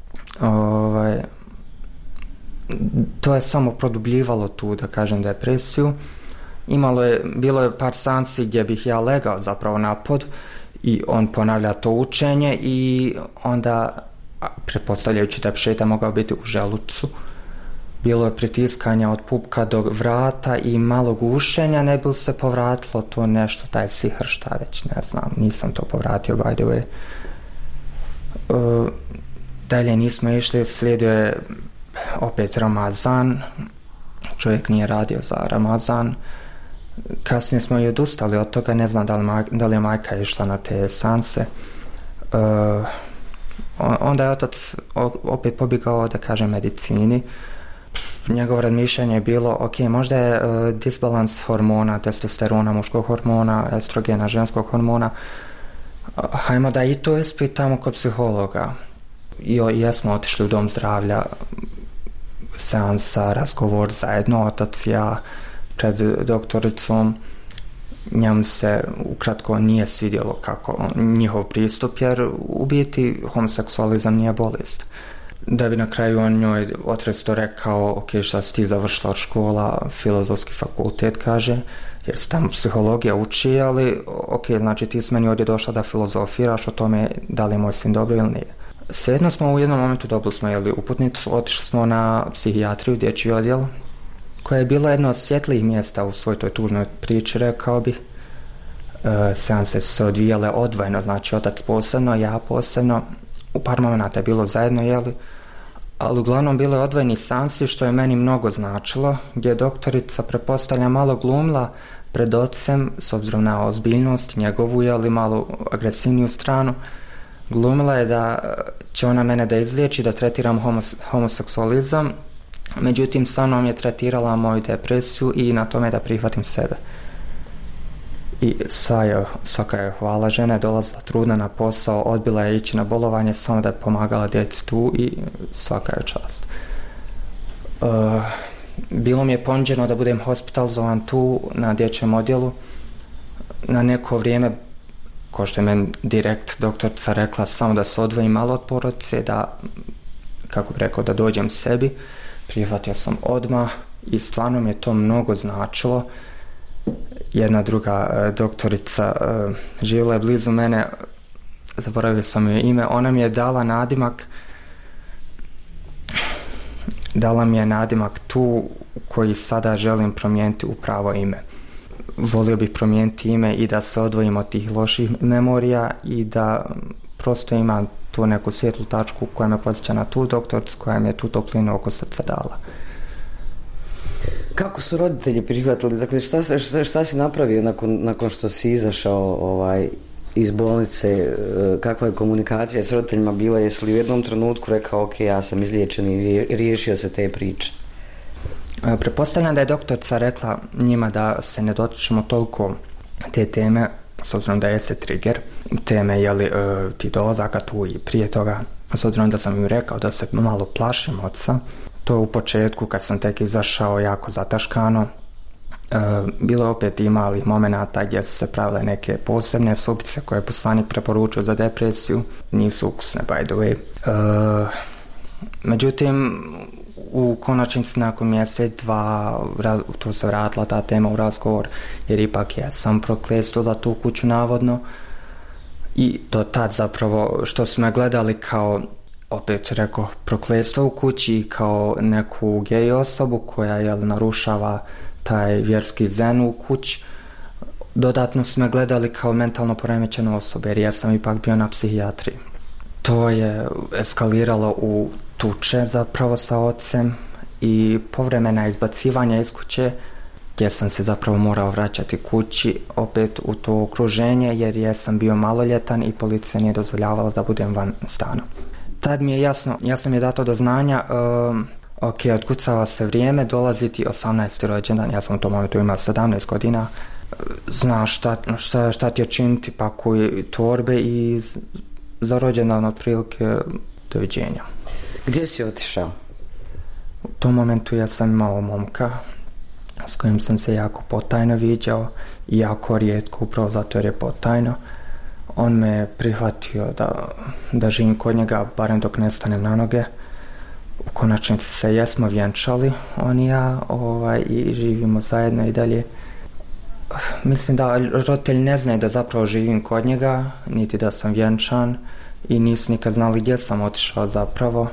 To je samo produbljivalo tu, da kažem, depresiju. Bilo je par seansi gdje bih ja legao zapravo na pod i on ponavlja to učenje i onda, pretpostavljajući da je šejtan mogao biti u želucu, bilo je pritiskanja od pupka do vrata i malo gušenja, ne bi li se povratilo to nešto, taj sihr, šta već, ne znam, nisam to povratio, by the way. Dalje nismo išli, slijedio je opet Ramazan, čovjek nije radio za Ramazan. Kasnije smo i odustali od toga, ne znam da li je majka išla na te seanse. Onda je otac opet pobjegao, da kažem, medicini. Njegovo razmišljanje je bilo, ok, možda je disbalans hormona, testosterona muškog hormona, estrogena ženskog hormona, hajmo da i to ispitamo kod psihologa. I jesmo otišli u dom zdravlja, seansa, razgovor zajedno, otac i ja pred doktoricom. Njemu se ukratko nije svidjelo kako njihov pristup, jer u biti homoseksualizam nije bolest. Da bi na kraju on njoj otresto rekao, ok, šta si ti završila od škola, filozofski fakultet, kaže, jer se tamo psihologija uči, ali ok, znači ti si meni ovdje došla da filozofiraš o tome da li je moj sin dobro ili nije. Svejedno smo u jednom momentu dobili smo uputnicu, otišli smo na psihijatriju, dječji odjel, koja je bila jedno od svjetlijih mjesta u svoj toj tužnoj priči, rekao bi. Seanse su se odvijale odvojeno, znači otac posebno, ja posebno, u par momenata je bilo zajedno, ali uglavnom bilo je odvojeni seansi, što je meni mnogo značilo, gdje je doktorica, pretpostavlja, malo glumila pred ocem, s obzirom na ozbiljnost njegovu, malo agresivniju stranu. Glumila je da će ona mene da izliječi, da tretiram homoseksualizam, međutim sa mnom je tretirala moju depresiju i na tome da prihvatim sebe. I svaka je hvala, žena je dolazila trudna na posao, odbila je ići na bolovanje samo da je pomagala djeci tu i svaka je čast. Bilo mi je ponuđeno da budem hospitalizovan tu na dječjem odjelu na neko vrijeme, ko što je meni direkt doktorica rekla, samo da se odvojim malo od porodice, da, kako bi rekao, da dođem sebi. Prihvatio sam odmah i stvarno mi je to mnogo značilo. Jedna druga doktorica živjela je blizu mene, zaboravio sam joj ime, ona mi je dala nadimak tu koji sada želim promijeniti u pravo ime. Volio bih promijeniti ime i da se odvojim od tih loših memorija i da prosto imam tu neku svijetlu tačku koja me podsjeća na tu doktoricu koja mi je tu toplinu oko srca dala.
Kako su roditelji prihvatili? Dakle, šta si napravio nakon što si izašao iz bolnice? Kakva je komunikacija s roditeljima bila? Jesi li u jednom trenutku rekao ok, ja sam izliječen i riješio se te priče?
Pretpostavljam da je doktorica rekla njima da se ne dotičemo toliko te teme, s obzirom da je se trigger teme, ti dolazaka tu i prije toga, s obzirom da sam im rekao da se malo plašim oca. To u početku kad sam tek izašao jako zataškano. Bilo je opet i malih momenata gdje su se pravile neke posebne supice koje je poslanik preporučio za depresiju. Nisu ukusne, by the way. Međutim, u konačnici nakon mjesec, dva, tu se vratila ta tema u razgovor, jer ipak ja sam prokletstvo za tu kuću navodno. I do tad zapravo što su me gledali kao, opet rekao, prokletstvo u kući, kao neku gej osobu koja narušava taj vjerski zen u kući. Dodatno su me gledali kao mentalno poremećenu osobu, jer ja sam ipak bio na psihijatriji. To je eskaliralo u tuče zapravo sa ocem i povremena izbacivanja iz kuće, gdje sam se zapravo morao vraćati kući opet u to okruženje, jer ja sam bio maloljetan i policija nije dozvoljavala da budem van stana. Tad mi je jasno mi je dato do znanja, otkucava se vrijeme, dolazi ti 18. rođendan, ja sam u tom momentu imao 17 godina, znaš šta ti je činiti, pakuj torbe i za rođendan otprilike doviđenja.
Gdje si otišao?
U tom momentu ja sam imao momka s kojim sam se jako potajno viđao i jako rijetko, upravo zato jer je potajno. On me prihvatio da živim kod njega, barem dok ne stanem na noge. U konačnici se jesmo vjenčali, on i ja, i živimo zajedno i dalje. Mislim da roditelji ne znaju da zapravo živim kod njega, niti da sam vjenčan i nisu nikad znali gdje sam otišao zapravo.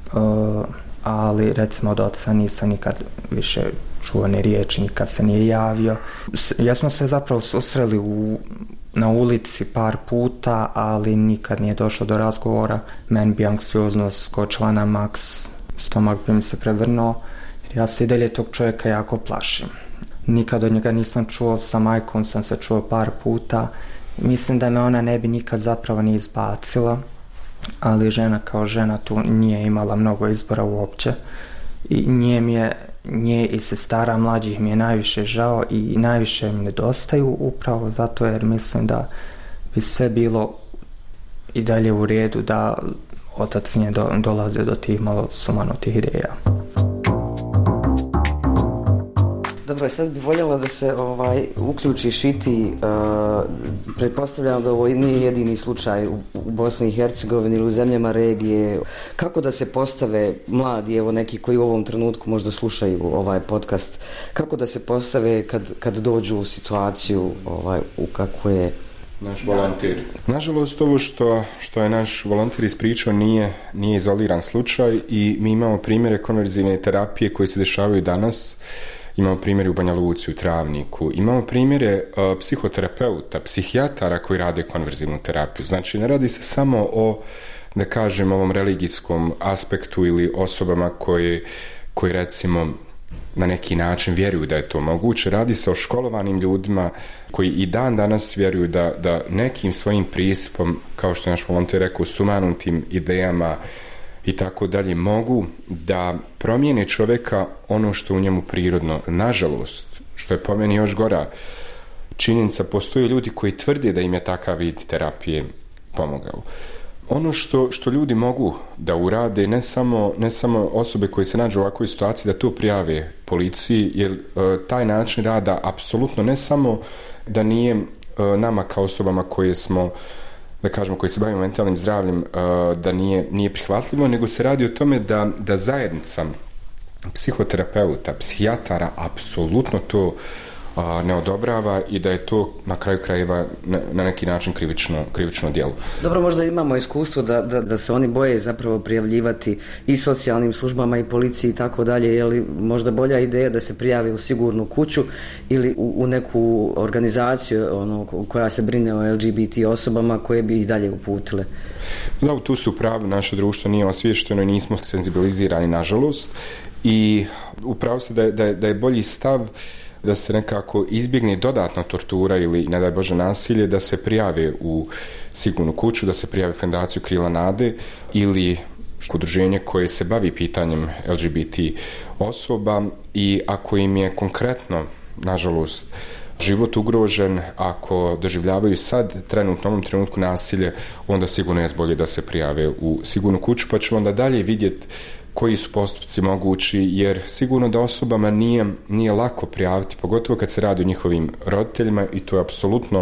Ali recimo od oca nisam nikad više čuo ni riječi, nikad se nije javio. Jesmo se zapravo susreli na ulici par puta, ali nikad nije došlo do razgovora. Meni bi anksioznost skočila na maks, stomak bi mi se prevrnuo, jer ja se i dalje tog čovjeka jako plašim. Nikad od njega nisam čuo, sa majkom sam se čuo par puta. Mislim da me ona ne bi nikad zapravo ni izbacila, ali žena kao žena tu nije imala mnogo izbora uopće. I nje i sestara mlađih mi je najviše žao i najviše mi nedostaju, upravo zato jer mislim da bi sve bilo i dalje u redu da otac nije dolazio do tih malo sumanutih ideja.
Dobro, sad bih voljela da se uključiš i ti. Pretpostavljam da ovo nije jedini slučaj u Bosni i Hercegovini ili u zemljama regije. Kako da se postave mladi, evo neki koji u ovom trenutku možda slušaju ovaj podcast, kako da se postave kad dođu u situaciju u kakvu je
naš volonter? Nažalost, ovo što je naš volonter ispričao nije izoliran slučaj i mi imamo primjere konverzivne terapije koje se dešavaju danas. Imamo primjere u Banja Luci, u Travniku, imamo primjere psihoterapeuta, psihijatara koji rade konverzivnu terapiju. Znači, ne radi se samo o, da kažem, ovom religijskom aspektu ili osobama koji recimo na neki način vjeruju da je to moguće. Radi se o školovanim ljudima koji i dan danas vjeruju da nekim svojim pristupom, kao što je naš volonter rekao, sumanutim idejama i tako dalje, mogu da promijene čovjeka ono što u njemu prirodno. Nažalost, što je po meni još gora činjenica, postoje ljudi koji tvrde da im je takav vid terapije pomogao. Ono što ljudi mogu da urade, ne samo osobe koje se nađu u ovakvoj situaciji, da to prijave policiji, jer taj način rada apsolutno ne samo da nije nama kao osobama koje smo, da kažemo, koji se bavimo mentalnim zdravljem, da nije prihvatljivo, nego se radi o tome da zajednica psihoterapeuta, psihijatara apsolutno to ne odobrava i da je to na kraju krajeva na neki način krivično djelo.
Dobro, možda imamo iskustvo da se oni boje zapravo prijavljivati i socijalnim službama i policiji i tako dalje. Je li možda bolja ideja da se prijave u sigurnu kuću ili u neku organizaciju koja se brine o LGBT osobama koje bi ih dalje uputile?
Da, tu su pravi, naše društvo nije osviješteno i nismo senzibilizirani, nažalost, i upravo se da je bolji stav da se nekako izbjegne dodatna tortura ili, ne daj Bože, nasilje, da se prijave u sigurnu kuću, da se prijave u Fondaciju Krila nade ili udruženje koje se bavi pitanjem LGBT osoba, i ako im je konkretno, nažalost, život ugrožen, ako doživljavaju sad trenutno, u ovom trenutku nasilje, onda sigurno je bolje da se prijave u sigurnu kuću, pa ćemo onda dalje vidjeti koji su postupci mogući, jer sigurno da osobama nije lako prijaviti, pogotovo kad se radi o njihovim roditeljima, i to je apsolutno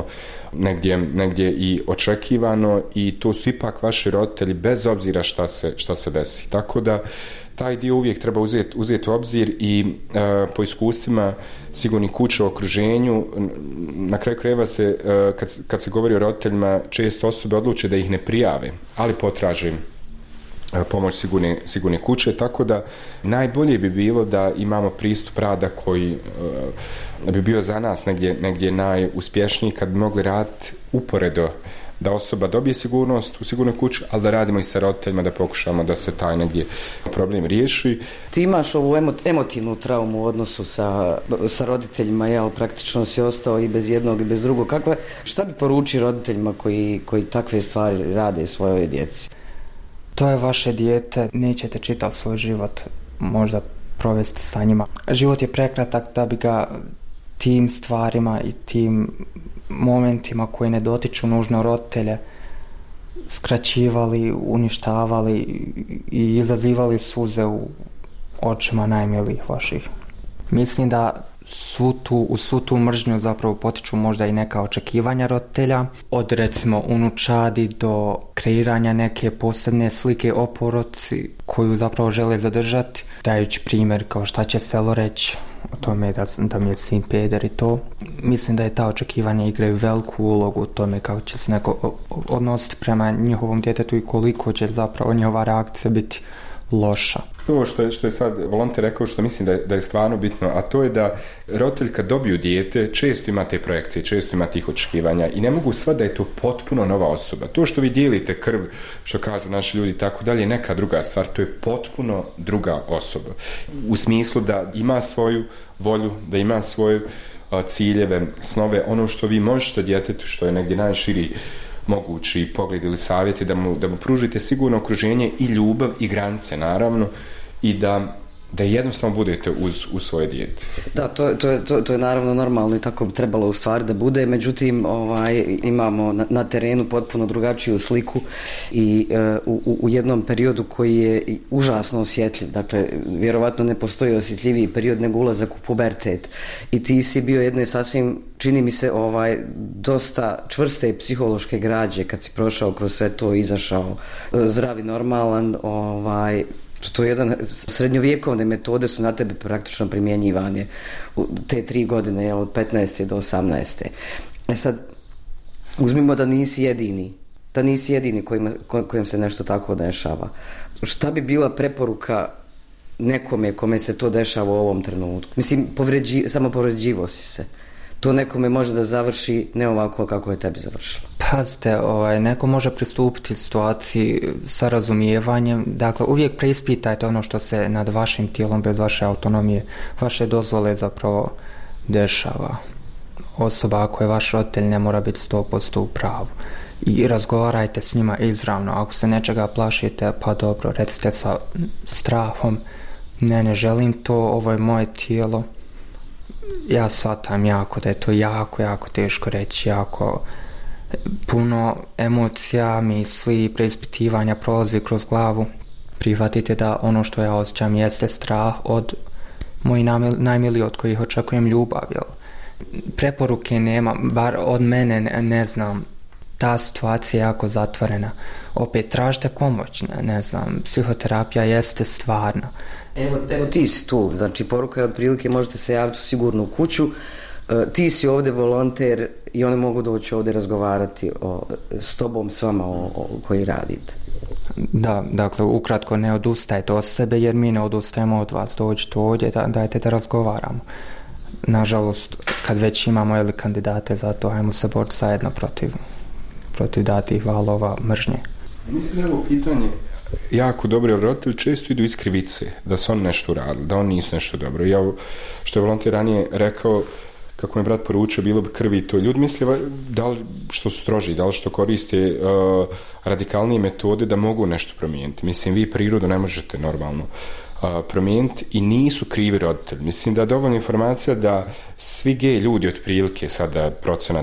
negdje i očekivano, i to su ipak vaši roditelji bez obzira šta se desi. Tako da taj dio uvijek treba uzeti u obzir, i po iskustvima sigurnih kuća u okruženju, na kraju krajeva se, kad se govori o roditeljima, često osobe odluče da ih ne prijave, ali potraže pomoć sigurne kuće, tako da najbolje bi bilo da imamo pristup rada koji bi bio za nas negdje najuspješniji, kad bi mogli raditi uporedo, da osoba dobije sigurnost u sigurnoj kući, ali da radimo i sa roditeljima, da pokušamo da se taj negdje problem riješi.
Ti imaš ovu emotivnu traumu u odnosu sa roditeljima, jel, praktično si ostao i bez jednog i bez drugog. Šta bi poručio roditeljima koji takve stvari rade svojoj djeci?
To je vaše dijete, nećete čitati svoj život možda provesti sa njima. Život je prekratak da bi ga tim stvarima i tim momentima koji ne dotiču nužno roditelje skraćivali, uništavali i izazivali suze u očima najmilijih vaših. Mislim da u svu tu mržnju zapravo potiču možda i neka očekivanja roditelja, od recimo unučadi do kreiranja neke posebne slike o poroci koju zapravo žele zadržati, dajući primjer kao šta će selo reći o tome da mi je sin peder i to. Mislim da je ta očekivanja igraju veliku ulogu u tome kako će se neko odnositi prema njihovom djetetu i koliko će zapravo njihova reakcija biti loša.
To što je sad volonter rekao, što mislim da je stvarno bitno, a to je da roditelj kad dobiju dijete često ima te projekcije, često ima tih očekivanja i ne mogu sva da je to potpuno nova osoba. To što vi dijelite krv, što kažu naši ljudi, tako dalje, je neka druga stvar, to je potpuno druga osoba. U smislu da ima svoju volju, da ima svoje ciljeve, snove, ono što vi možete djetetu, što je negdje najširi mogući pogled ili savjeti, da mu pružite sigurno okruženje i ljubav i granice, naravno, i da jednostavno budete uz svoje dijete.
Da, to je naravno normalno i tako bi trebalo u stvari da bude, međutim imamo na terenu potpuno drugačiju sliku i u jednom periodu koji je užasno osjetljiv, dakle vjerovatno ne postoji osjetljiviji period nego ulazak u pubertet i ti si bio jedne sasvim, čini mi se, dosta čvrste psihološke građe kad si prošao kroz sve to, izašao zdrav i normalan, to je jedan, srednjovjekovne metode su na tebe praktično primjenjivane te 3 godine, od 15. do 18. Sad, uzmimo da nisi jedini kojem se nešto tako dešava. Šta bi bila preporuka nekome kome se to dešava u ovom trenutku? Mislim, samo povređivo si se. To nekome može da završi ne ovako kako je tebi završilo.
Pazite, neko može pristupiti situaciji sa razumijevanjem. Dakle, uvijek preispitajte ono što se nad vašim tijelom bez vaše autonomije, vaše dozvole zapravo dešava. Osoba ako je vaš roditelj ne mora biti 100% u pravu. I razgovarajte s njima izravno. Ako se nečega plašite, pa dobro, recite sa strahom, ne želim to, ovo je moje tijelo. Ja shvatam jako da je to jako teško reći, jako puno emocija, misli, preispitivanja prolazi kroz glavu. Prihvatite da ono što ja osjećam jeste strah od mojih najmiliji od kojih očekujem ljubav. Preporuke nema, bar od mene ne znam. Ta situacija je jako zatvorena. Opet tražite pomoć, ne znam, psihoterapija jeste stvarna.
Evo ti si tu, znači poruka je otprilike možete se javiti u sigurnu kuću, Ti si ovdje volonter i oni mogu doći ovdje razgovarati s tobom, s vama o koji radite.
Da, dakle, ukratko ne odustajte od sebe jer mi ne odustajemo od vas. Dođite ovdje, dajte da razgovaramo. Nažalost, kad već imamo kandidate za to, hajmo se boriti zajedno protiv datih valova mržnje.
Mislim da je ovo pitanje jako dobro, jer roditelji često idu iz krivice da su oni nešto uradili, da oni nisu nešto dobro. Ja, što je volonter ranije rekao, kako mi brat poručio, bilo bi krvi to. Ljudi misle da li što su stroži, da li što koriste radikalnije metode da mogu nešto promijeniti. Mislim, vi prirodu ne možete normalno promijeniti i nisu krivi roditelji. Mislim da je dovoljna informacija da svi gej ljudi otprilike, sada procenat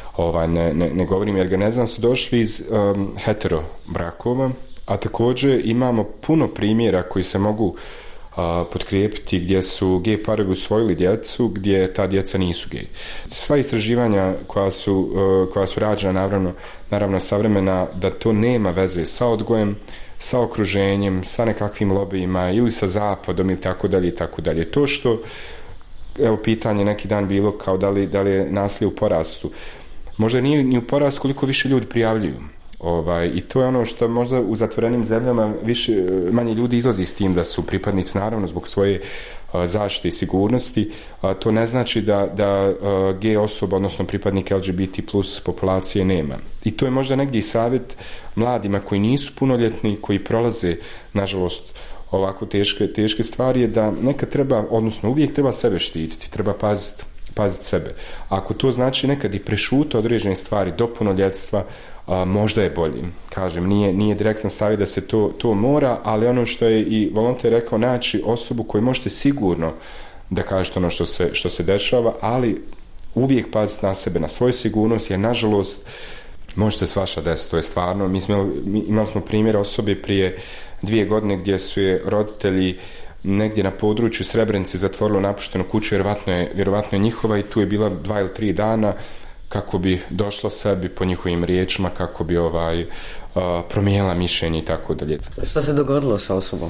ne govorim jer ga ne znam, su došli iz hetero brakova, a također imamo puno primjera koji se mogu potkrijepiti gdje su gej parovi usvojili djecu gdje ta djeca nisu gej. Sva istraživanja koja su rađena, naravno savremena, da to nema veze sa odgojem, sa okruženjem, sa nekakvim lobijima ili sa zapadom i tako dalje i tako dalje. To što, evo pitanje neki dan bilo kao da li je nasilje u porastu. Možda nije ni u porastu koliko više ljudi prijavljuju. I to je ono što možda u zatvorenim zemljama manje ljudi izlazi s tim da su pripadnici, naravno zbog svoje zaštite i sigurnosti. To ne znači da gej osoba, odnosno pripadnik LGBT plus populacije nema. I to je možda negdje i savjet mladima koji nisu punoljetni, koji prolaze, nažalost, ovako teške stvari, je da nekad treba, odnosno uvijek treba sebe štititi, treba paziti sebe. Ako to znači nekad i prešuti određene stvari do punoljetstva, možda je bolji. Kažem, nije direktno staviti da se to mora, ali ono što je i volonter rekao, naći osobu koju možete sigurno da kažete ono što se dešava, ali uvijek paziti na sebe, na svoju sigurnost, jer nažalost možete svašta desiti, to je stvarno. Imali smo primjer osobe prije 2 godine gdje su je roditelji negdje na području Srebrenice zatvorilo napuštenu kuću, vjerovatno je njihova, i tu je bila 2 ili 3 dana kako bi došla sebi po njihovim riječima, kako bi promijenila mišljenje i tako dalje.
Šta se dogodilo sa osobom?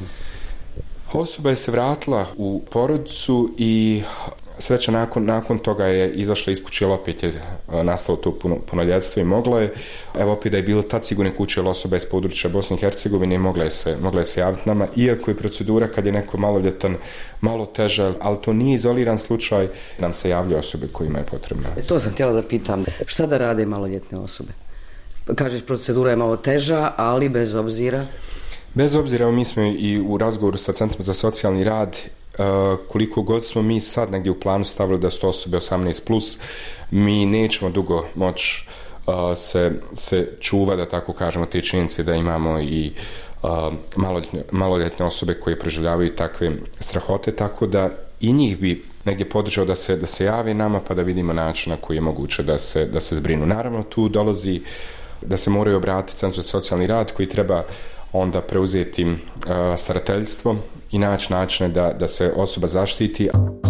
Osoba je se vratila u porodicu i sreća nakon toga je izašla iz kuće, opet je nastalo to punoljetstvo i mogla je, evo opet da je bilo tad sigurne kuće, jer osoba je iz područja Bosne i Hercegovine i mogla je se javiti nama, iako je procedura kad je neko maloljetan malo teža, ali to nije izoliran slučaj, nam se javljaju osobe kojima je potrebna.
To sam htjela da pitam, šta da rade maloljetne osobe? Kažeš, procedura je malo teža, ali bez obzira?
Bez obzira, mi smo i u razgovoru sa Centrom za socijalni rad, koliko god smo mi sad negdje u planu stavili da su osobe 18+, mi nećemo dugo moći se čuva, da tako kažemo, te činjenice da imamo i maloljetne osobe koje preživljavaju takve strahote, tako da i njih bi negdje podržao da se javi nama pa da vidimo način na koji je moguće da se zbrinu. Naravno, tu dolazi da se moraju obratiti Centru za socijalni rad koji treba onda preuzeti starateljstvo i naći načine da se osoba zaštiti.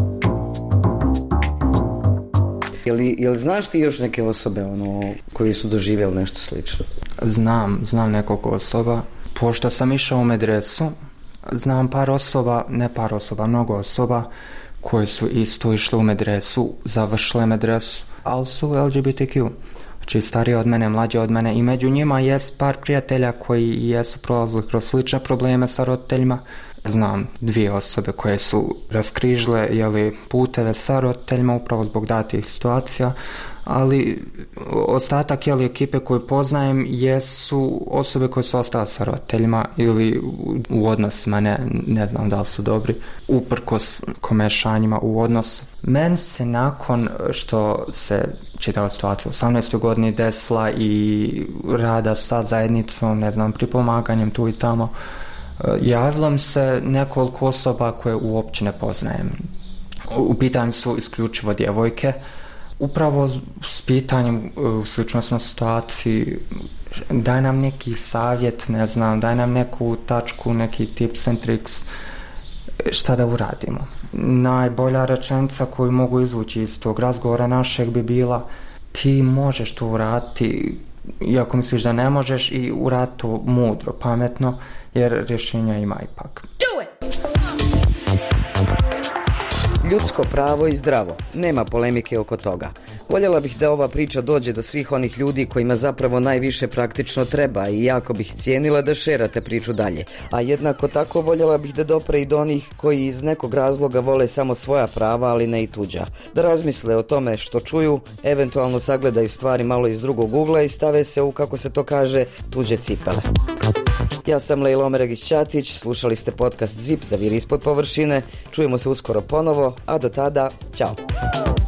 Jel znaš ti još neke osobe koji su doživjeli nešto slično?
Znam nekoliko osoba. Pošto sam išao u medresu, znam mnogo osoba koji su isto išli u medresu, završile medresu, ali su LGBTQ. Znači starije od mene, mlađe od mene, i među njima jest par prijatelja koji jesu prolazili kroz slične probleme sa roditeljima. Znam 2 osobe koje su raskrižile puteve sa roditeljima upravo zbog datih situacija, ali ostatak ekipe koju poznajem jesu osobe koje su ostale sa roditeljima ili u odnosima, ne znam da li su dobri, uprkos komešanjima u odnosu. Meni se nakon što se čitava situacija u 18. godini desila i rada sa zajednicom, ne znam, pripomaganjem tu i tamo, javilo mi se nekoliko osoba koje uopće ne poznajem. U pitanju su isključivo djevojke, upravo s pitanjem u sličnoj situaciji, daj nam neki savjet, ne znam, daj nam neku tačku, neki tips and tricks, šta da uradimo. Najbolja rečenica koju mogu izvući iz tog razgovora našeg bi bila: ti možeš to uraditi, iako misliš da ne možeš, i uraditi to mudro, pametno, jer rješenja ima ipak.
Ljudsko pravo i zdravo, nema polemike oko toga. Voljela bih da ova priča dođe do svih onih ljudi kojima zapravo najviše praktično treba i jako bih cijenila da šerate priču dalje. A jednako tako voljela bih da dopre i do onih koji iz nekog razloga vole samo svoja prava, ali ne i tuđa. Da razmisle o tome što čuju, eventualno sagledaju stvari malo iz drugog ugla i stave se u, kako se to kaže, tuđe cipele. Ja sam Lejla Omeragić-Ćatić, slušali ste podcast ZIP, Zaviri ispod površine. Čujemo se uskoro ponovo, a do tada, ćao.